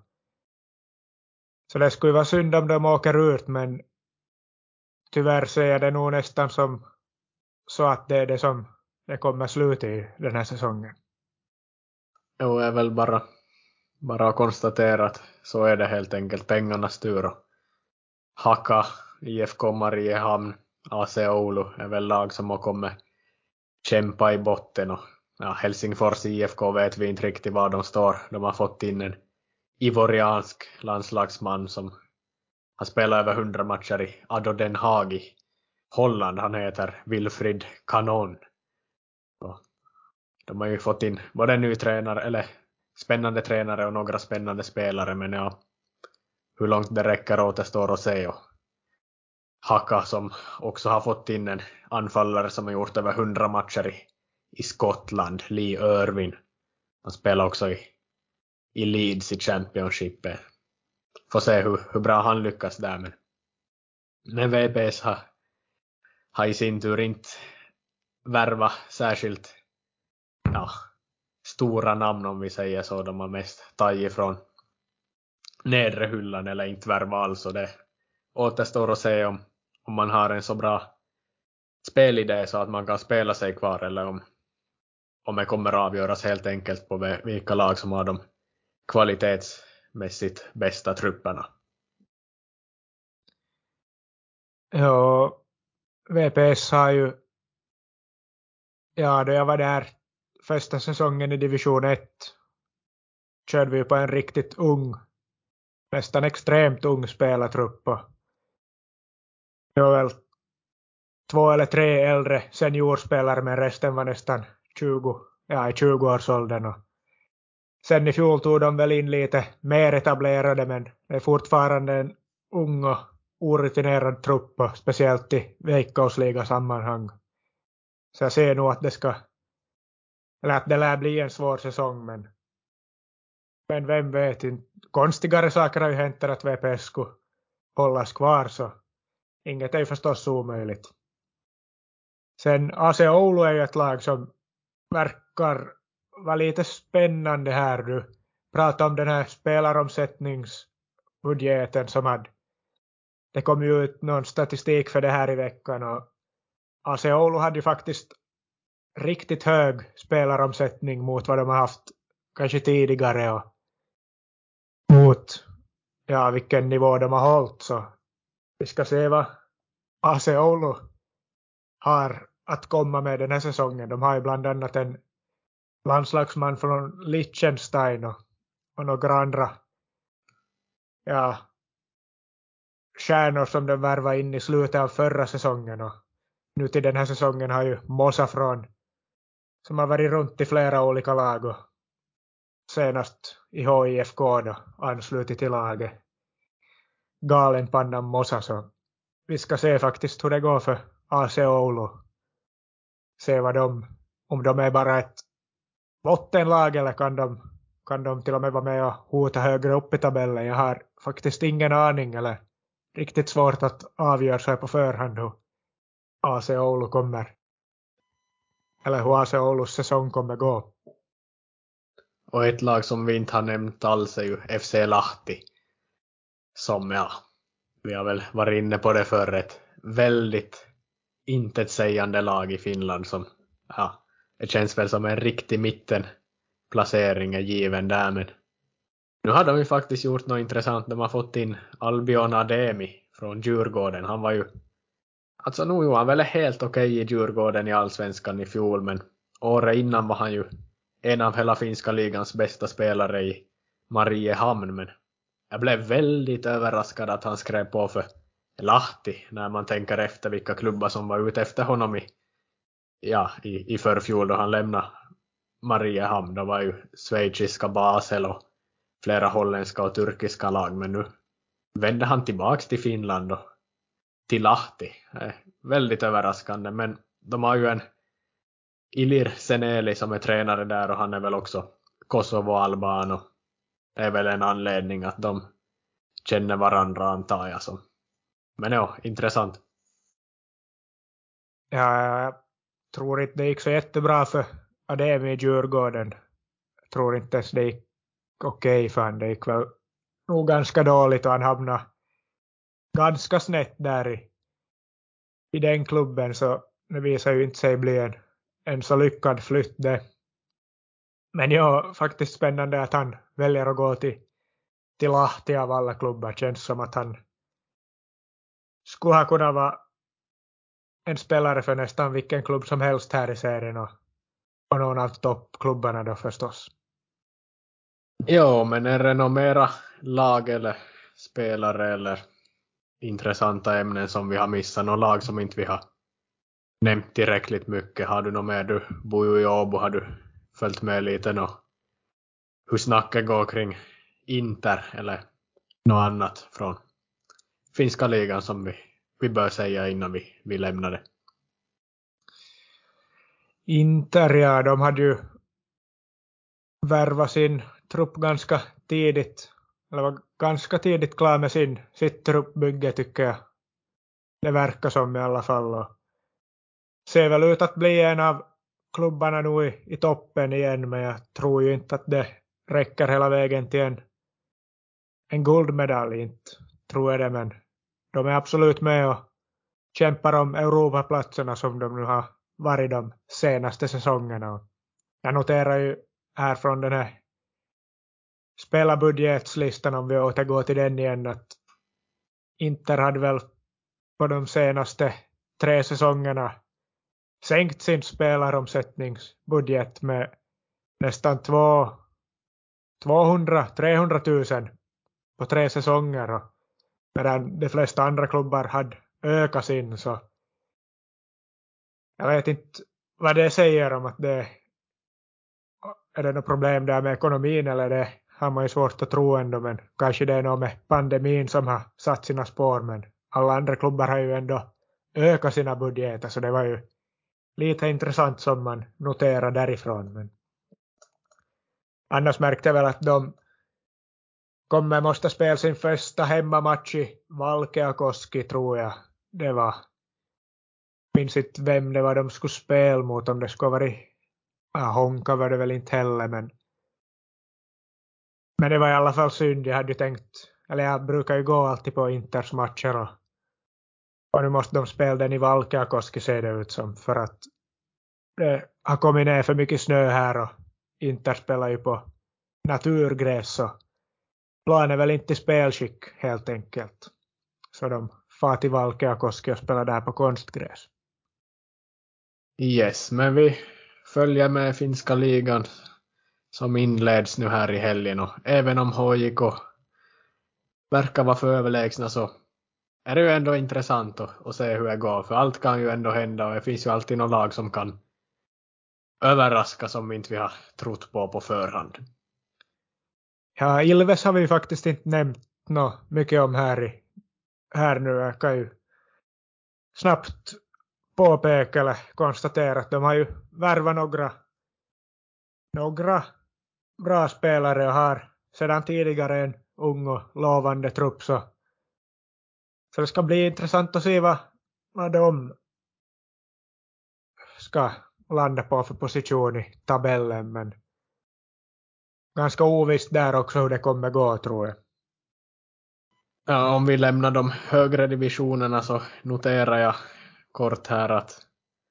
så det skulle vara synd om de åker ut, men tyvärr ser jag det nog nästan som så att det är det som det kommer slut i den här säsongen. Jo, jag är väl bara, bara konstatera att så är det helt enkelt pengarnas tur. Och Haka, I F K Mariehamn, A C Oulu är väl lag som har kommit kämpa i botten. Och ja, Helsingfors I F K vet vi inte riktigt var de står. De har fått in en ivoriansk landslagsman som har spelat över hundra matcher i Ado Den Haag i Holland. Han heter Wilfried Kanon. Och de har ju fått in både ny tränare, eller spännande tränare och några spännande spelare, men ja, hur långt det räcker återstår att se. Och Haka som också har fått in en anfallare som har gjort över hundra matcher i, i Skottland, Lee Irvin. Han spelar också i, i Leeds i Championship. Får se hur, hur bra han lyckas där. Men, men V P S har, har i sin tur inte värva särskilt ja, stora namn, om vi säger så. De har mest tagit från nedre hyllan eller inte värva alls. Och det återstår att se om, om man har en så bra spelidé så att man kan spela sig kvar, eller om, om det kommer avgöras helt enkelt på vilka lag som har de kvalitetsmässigt bästa trupperna. Ja, V P S har ju, ja, då jag var där första säsongen i division ett körde vi på en riktigt ung, nästan extremt ung spelartrupp. Det var väl två eller tre äldre seniorspelare, men resten var nästan tjugo, ja, i tjugo-årsåldern. Och sen i fjol tog de väl in lite mer etablerade, men det är fortfarande en ung och orutinerad trupp, speciellt i veckosliga sammanhang. Så jag ser nog att det ska, eller att det lär bli en svår säsong, men men vem vet, inte. Konstigare saker har ju hänt att V P S skulle hållas kvar, så inget är ju förstås omöjligt. Sen A C Oulu är ju ett lag som verkar vara lite spännande här. Du pratar om den här spelaromsättningsbudgeten som hade, det kom ju ut någon statistik för det här i veckan, och A C Oulu hade ju faktiskt riktigt hög spelaromsättning mot vad de har haft kanske tidigare, och mot ja, vilken nivå de har hållit. Så vi ska se vad A C Oulu har att komma med den här säsongen. De har ju bland annat en landslagsman från Liechtenstein och, och några andra ja, stjärnor som de värvar in i slutet av förra säsongen. Och nu till den här säsongen har ju Mosa från, som har varit runt i flera olika lag och senast i H I F K då anslutit till laget. Galenpannan Mosa, så vi ska se faktiskt hur det går för A C Oulu. Se vad de, om de är bara ett bottenlag eller kan de, kan de till och med vara med och hota högre upp i tabellen. Jag har faktiskt ingen aning, eller riktigt svårt att avgöra sig på förhand hur A C Oulu kommer, eller hur A C Oulus säsong kommer gå. Och ett lag som vi inte har nämnt alls är ju F C Lahti. Som ja, vi har väl varit inne på det för ett väldigt intetsägande lag i Finland som ja, det känns väl som en riktig mittenplacering är given där, men nu har de ju faktiskt gjort något intressant. De har fått in Albion Ademi från Djurgården. Han var ju, alltså nu var han väl helt okej i Djurgården i Allsvenskan i fjol, men året innan var han ju en av hela finska ligans bästa spelare i Mariehamn. Men jag blev väldigt överraskad att han skrev på för Lahti när man tänker efter vilka klubbar som var ute efter honom i, ja, i, i förfjol då han lämnade Mariehamn. Det var ju schweiziska Basel och flera holländska och turkiska lag. Men nu vände han tillbaks till Finland och till Lahti. Väldigt överraskande, men de har ju en Ilir Seneli som är tränare där och han är väl också Kosovo-alban och det är väl en anledning att de känner varandra, antar jag. Som. Men ja, intressant. Ja, jag tror inte det gick så jättebra för Ademi i Djurgården. Jag tror inte ens det gick okej okay för han. Det gick väl nog ganska dåligt och han hamnade ganska snett där i, i den klubben, så det visar ju inte sig bli en, en så lyckad flytt det. Men ja, faktiskt spännande att han väljer att gå till, till Lahti av alla klubbar. Känns som att han skulle ha kunnat vara en spelare för nästan vilken klubb som helst här i serien och, och någon av toppklubbarna då förstås. Jo, men är det några mera lag eller spelare eller intressanta ämnen som vi har missat? Några lag som inte vi har nämnt tillräckligt mycket? Har du något mer? Du bor ju i Åbo, har du följt med lite nå? Hur snacket går kring Inter eller något annat från finska ligan som vi, vi bör säga innan vi, vi lämnar det? Inter, ja, de hade ju värvat sin trupp ganska tidigt. Eller var ganska tidigt klar med sin, sitt truppbygge tycker jag. Det verkar som i alla fall. Och ser väl ut att bli en av klubbarna nu i, i toppen igen, men jag tror ju inte att det räcker hela vägen till en, en guldmedalj. Inte tror jag det, men de är absolut med och kämpar om Europaplatserna som de nu har varit de senaste säsongerna. Och jag noterar ju här från den här spelarbudgetslistan, om vi återgår till den igen, att Inter hade väl på de senaste tre säsongerna sänkt sin spelaromsättningsbudget med nästan två, tvåhundra till trehundratusen på tre säsonger, och medan de flesta andra klubbar hade ökat sin. Så jag vet inte vad det säger om att det är det något problem där med ekonomin, eller det har man ju svårt att tro ändå, men kanske det är något med pandemin som har satt sina spår, men alla andra klubbar har ju ändå ökat sina budgeter, så det var ju lite intressant som man noterar därifrån. Men annars märkte jag väl att de kommer måste spela sin första hemmamatch i Valkeakoski, tror jag. Det var, minns inte vem det var de skulle spela mot, om det skulle vara ja, Honka var det väl inte heller, men men det var i alla fall synd. Jag hade ju tänkt, eller jag brukar ju gå alltid på Inters matcher, och, och nu måste de spela den i Valkeakoski, ser det ut som, för att det har kommit ner för mycket snö här och Inter spelar ju på naturgräs, så planen är väl inte i spelskick helt enkelt. Så de far till Valkeakoski och spelar där på konstgräs. Yes, men vi följer med finska ligan som inleds nu här i helgen, och även om H J K verkar vara för överlägsna så är det ju ändå intressant att, att se hur det går, för allt kan ju ändå hända och det finns ju alltid någon lag som kan överraska som inte vi har trott på på förhand. Ja, Ilves har vi faktiskt inte nämnt något mycket om här, i, här nu. Jag kan ju snabbt påpeka eller konstatera att de har ju värvat några, några bra spelare och har sedan tidigare en ung och lovande trupp. Så, så det ska bli intressant att se vad, vad de ska landa på för position i tabellen. Men ganska ovisst där också hur det kommer gå, tror jag. Ja, om vi lämnar de högre divisionerna så noterar jag kort här att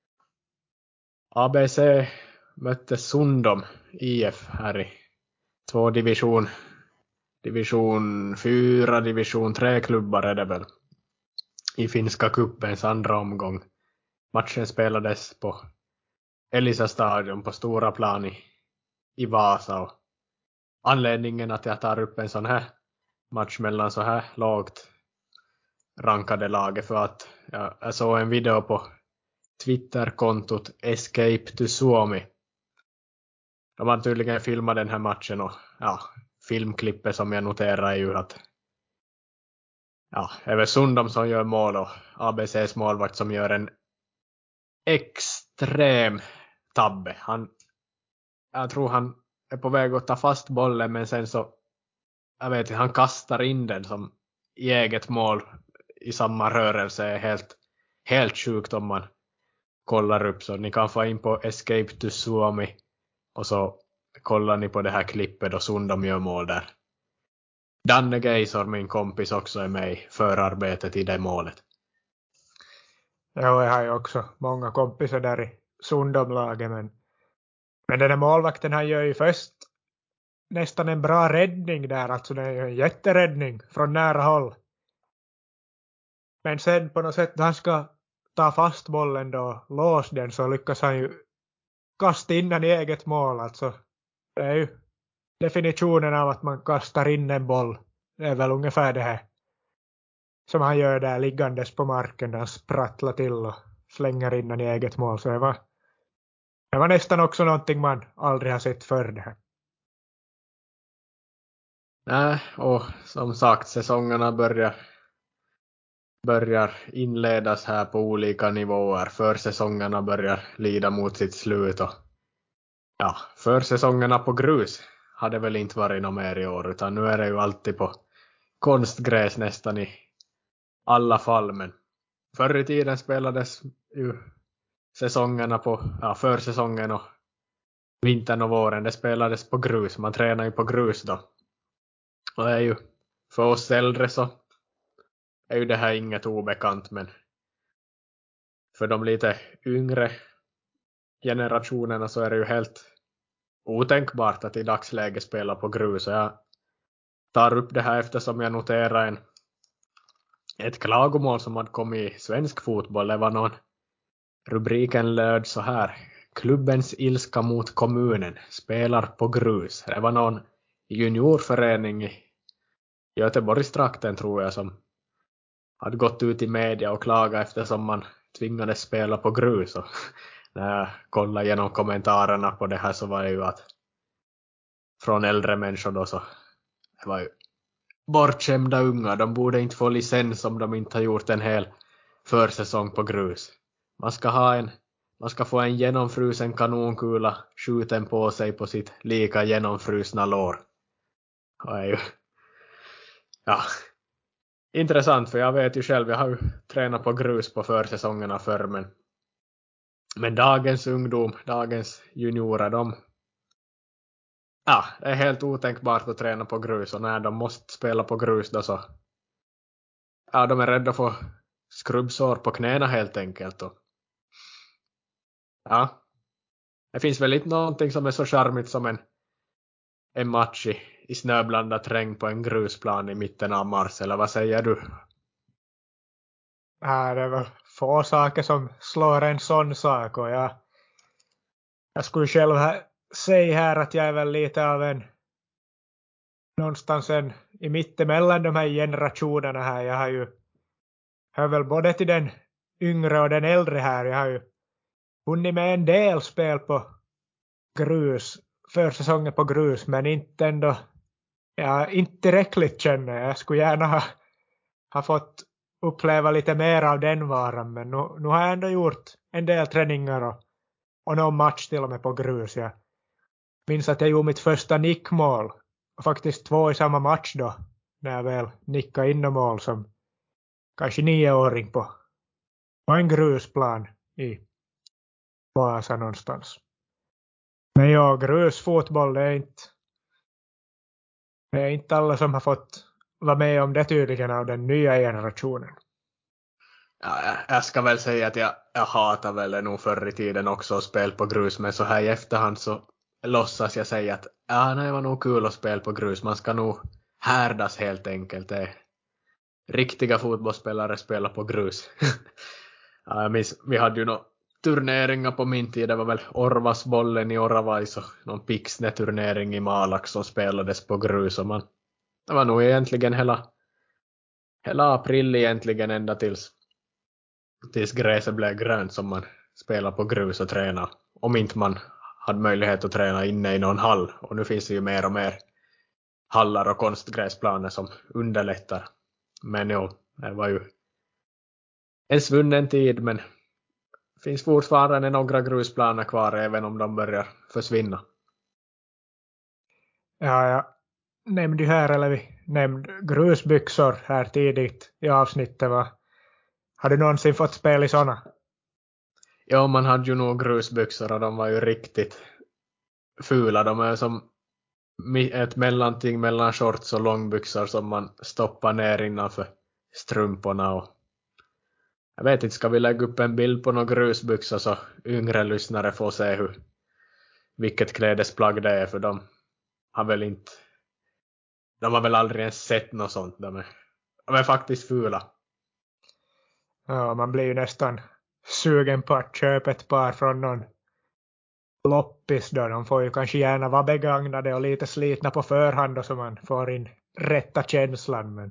A B C mötte Sundom I F här i två division division fyra, division tre klubbar är det väl i finska cupens andra omgång. Matchen spelades på Elisa stadion på stora plan i, i Vasa, och anledningen att jag tar upp en sån här match mellan så här lågt rankade laget för att jag, jag såg en video på Twitterkontot Escape to Suomi de har tydligen filmat den här matchen och ja, filmklippet som jag noterar är ju att ja, det är väl Sundom som gör mål och A B C:s målvakt som gör en extrem tabbe. Han, jag tror han är på väg att ta fast bollen, men sen så jag vet inte, han kastar in den som i eget mål i samma rörelse. Är helt, helt sjukt om man kollar upp, så ni kan få in på Escape to Suomi och så kollar ni på det här klippet och Sundom gör mål där. Danne Geisor, min kompis, också är med i förarbetet i det målet. Ja, jag har ju också många kompisar där i Sundom-laget, men, men den här målvakten han gör ju först nästan en bra räddning där, alltså det är ju en jätteräddning från nära håll. Men sen på något sätt när han ska ta fast bollen då, lås den, så lyckas han ju kasta in den i eget mål. Alltså det är ju definitionen av att man kastar in en boll. Det är väl ungefär det här som han gör där liggandes på marken, där han sprattlar till och slänger in den i eget mål. Så det var, det var nästan också någonting man aldrig har sett förr det här. Nej, och som sagt, säsongerna börjar börjar inledas här på olika nivåer. Försäsongerna börjar lida mot sitt slut och ja, försäsongerna på grus hade väl inte varit något mer i år, utan nu är det ju alltid på konstgräs nästan i alla fall. Men förr i tiden spelades ju säsongerna på ja, försäsongen och vintern och våren, det spelades på grus. Man tränar ju på grus då. Och det är ju för oss äldre så är ju det här inget obekant, men för de lite yngre generationerna så är det ju helt otänkbart att i dagsläget spela på grus. Och jag tar upp det här eftersom jag noterar en, ett klagomål som hade kommit i svensk fotboll. Det var någon, rubriken löd så här: klubbens ilska mot kommunen, spelar på grus. Det var någon juniorförening i Göteborgstrakten tror jag som hade gått ut i media och klagat eftersom man tvingades spela på grus. Och när jag kollade igenom kommentarerna på det här så var det ju att från äldre människor då så det var ju bortskämda unga. De borde inte få licens om de inte har gjort en hel försäsong på grus. Man ska ha en man ska få en genomfrusen kanonkula skjuten på sig på sitt lika genomfrusna lår. Och det är ju ja, intressant, för jag vet ju själv, jag har ju tränat på grus på försäsongerna förr, men men dagens ungdom, dagens juniorer, de ja, det är helt otänkbart att träna på grus, och när de måste spela på grus då så ja, de är rädda för skrubbsår på knäna helt enkelt. Och ja, det finns väl inte någonting som är så charmigt som en en match i, i snöblandad terräng på en grusplan i mitten av mars, eller vad säger du? Ja, det är väl få saker som slår en sån sak, och jag, jag skulle själv ha, säga här att jag är väl lite av en någonstans en i mitten mellan de här generationerna här. Jag har ju hör väl både till den yngre och den äldre här. Jag har ju hunnit med en del spel på grus, försäsongen på grus, men inte ändå, ja, inte tillräckligt känner jag. Jag skulle gärna ha, ha fått uppleva lite mer av den varan, men nu, nu har jag ändå gjort en del träningar och, och någon match till och med på grus. Jag minns att jag gjorde mitt första nickmål, och faktiskt två i samma match då, när jag väl nickade in mål som kanske nioåring på, på en grusplan i Vasa någonstans. Men ja, grusfotboll, det är inte det är inte alla som har fått vara med om det tydligen av den nya generationen. Ja, jag, jag ska väl säga att jag, jag hatar väl nog förr i tiden också spel på grus, men så här i efterhand så låtsas jag säga att ja, det var nog kul att spela på grus. Man ska nog härdas helt enkelt. Det riktiga fotbollsspelare spelar på grus. Ja, jag minns, vi hade ju några turneringar på min tid. Det var väl Orvasbollen i Oravais och någon Pixne-turnering i Malax som spelades på grus. Och man, det var nog egentligen hela, hela april egentligen ända tills, tills gräset blev grönt som man spelar på grus och tränar. Om inte man hade möjlighet att träna inne i någon hall. Och nu finns det ju mer och mer hallar och konstgräsplaner som underlättar. Men jo, det var ju en svunnen tid, men det finns fortfarande några grusplaner kvar även om de börjar försvinna. Ja, jag nämnde ju här, eller vi nämnde grusbyxor här tidigt i avsnittet. Va? Har du någonsin fått spela i såna? Ja, man hade ju nog grusbyxor och de var ju riktigt fula. De är som ett mellanting mellan shorts och långbyxor som man stoppar ner innanför strumporna. Och jag vet inte, ska vi lägga upp en bild på några grusbyxor så yngre lyssnare får se hur, vilket klädesplagg det är, för de har väl inte de har väl aldrig ens sett något sånt. De är, de är faktiskt fula. Ja, man blir ju nästan sugen på att köpa ett par från någon loppis då. De får ju kanske gärna vara begagnade och lite slitna på förhand då, så man får in rätta känslan. Men,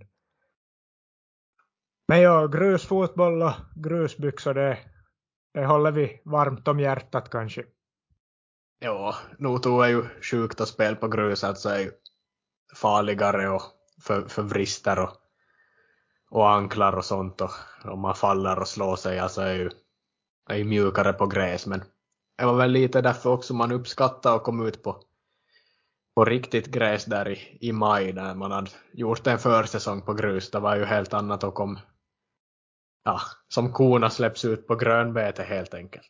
men ja, grusfotboll och grusbyxor, det, det håller vi varmt om hjärtat kanske. Ja, nog tog är ju sjukt att spela på grus, alltså är ju farligare och för, för vrister och, och anklar och sånt, och om man faller och slår sig, alltså är ju, är ju mjukare på gräs. Men det var väl lite därför också man uppskattade att komma ut på, på riktigt gräs där i, i maj, där man hade gjort en försäsong på grus. Det var ju helt annat, och kom, ja, som korna släpps ut på grönbete helt enkelt.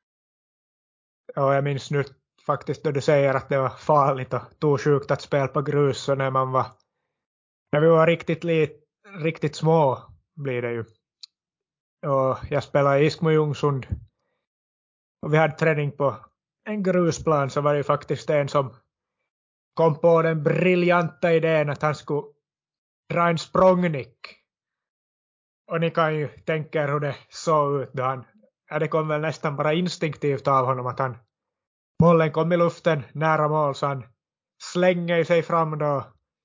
Ja, jag minns nu faktiskt då du säger att det var farligt och tog sjukt att spela på grus, så när man var när vi var riktigt lit, riktigt små blir det ju. Och jag spelade i Iskmo Ljungsund och vi hade träning på en grusplan, så var det ju faktiskt en som kom på den briljanta idén att han skulle dra en språngnick. Och ni kan ju tänka er hur det såg ut då han, ja, det kom väl nästan bara instinktivt av honom att han, bollen kom i luften nära mål, så han slänger sig fram då,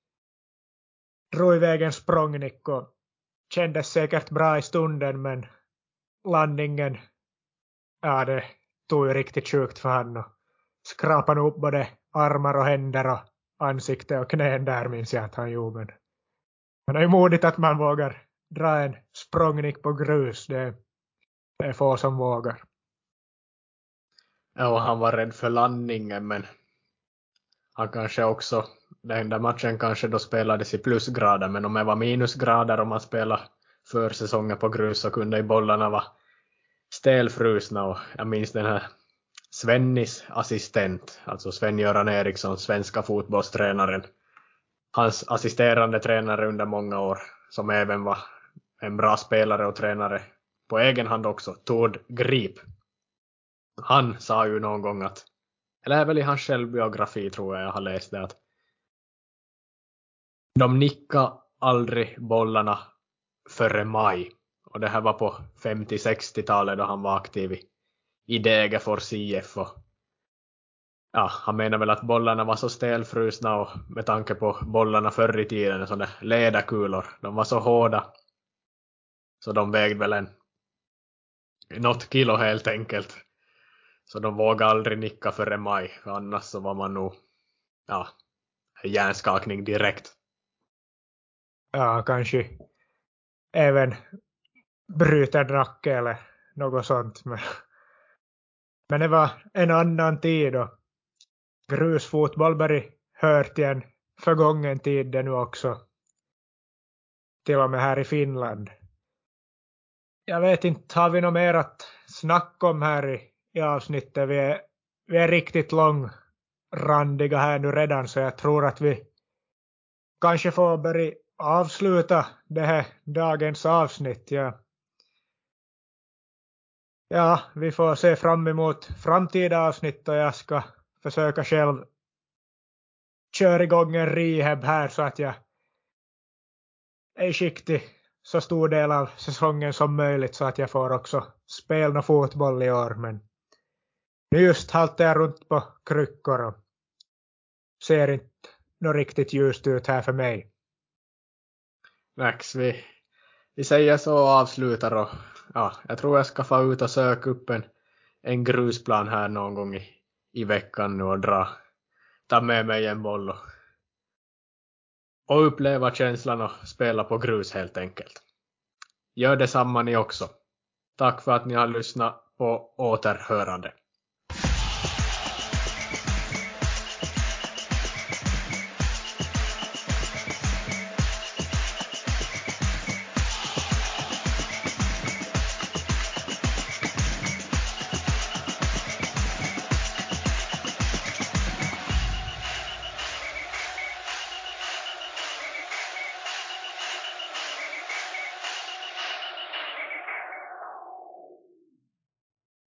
drog iväg en språngnick och kändes säkert bra i stunden, men landningen, ja, det tog ju riktigt sjukt för han, och skrapade upp både armar och händer och ansikte och knän där, minns jag att han gjorde. Men, men det är ju modigt att man vågar dra en språngnick på grus, det, det är få som vågar. Ja, och han var rädd för landningen, men han kanske också, den där matchen kanske då spelades i plusgrader, men om det var minusgrader och man spelade försäsongen på grus, så kunde ju bollarna vara stelfrusna. Och jag minns den här Svennis assistent, alltså Sven-Göran Eriksson, svenska fotbollstränaren, hans assisterande tränare under många år, som även var en bra spelare och tränare på egen hand också, Tord Grip. Han sa ju någon gång att, eller är väl i hans självbiografi tror jag jag har läst det, att de nickade aldrig bollarna före maj. Och det här var på femtio-sextiotalet då han var aktiv i, i Degerfors I F. Och ja, han menar väl att bollarna var så stelfrusna, och med tanke på bollarna förr i tiden, sådana läderkulor, de var så hårda. Så de vägde väl en något kilo helt enkelt. Så de vågade aldrig nicka före maj. Annars så var man nog, ja, hjärnskakning direkt. Ja, kanske även bryter nacke eller något sånt. Men, men det var en annan tid, och grusfotboll började hör till en förgången tid det nu också. Till och med här i Finland. Jag vet inte, har vi något mer att snacka om här i, i avsnittet? Vi är, vi är riktigt långrandiga här nu redan, så jag tror att vi kanske får börja avsluta det här dagens avsnitt. Ja. Ja, vi får se fram emot framtida avsnitt, och jag ska försöka själv köra igång en rehab här så att jag är i skick till så stor del av säsongen som möjligt, så att jag får också spela fotboll i år. Men nu just haltar jag runt på kryckor och ser inte något riktigt ljust ut här för mig. Max, vi, vi säger så och avslutar. Och, ja, jag tror jag ska få ut och söka upp en, en grusplan här någon gång i, i veckan nu och dra, ta med mig en boll och, och uppleva känslan och spela på grus helt enkelt. Gör detsamma ni också. Tack för att ni har lyssnat på återhörande.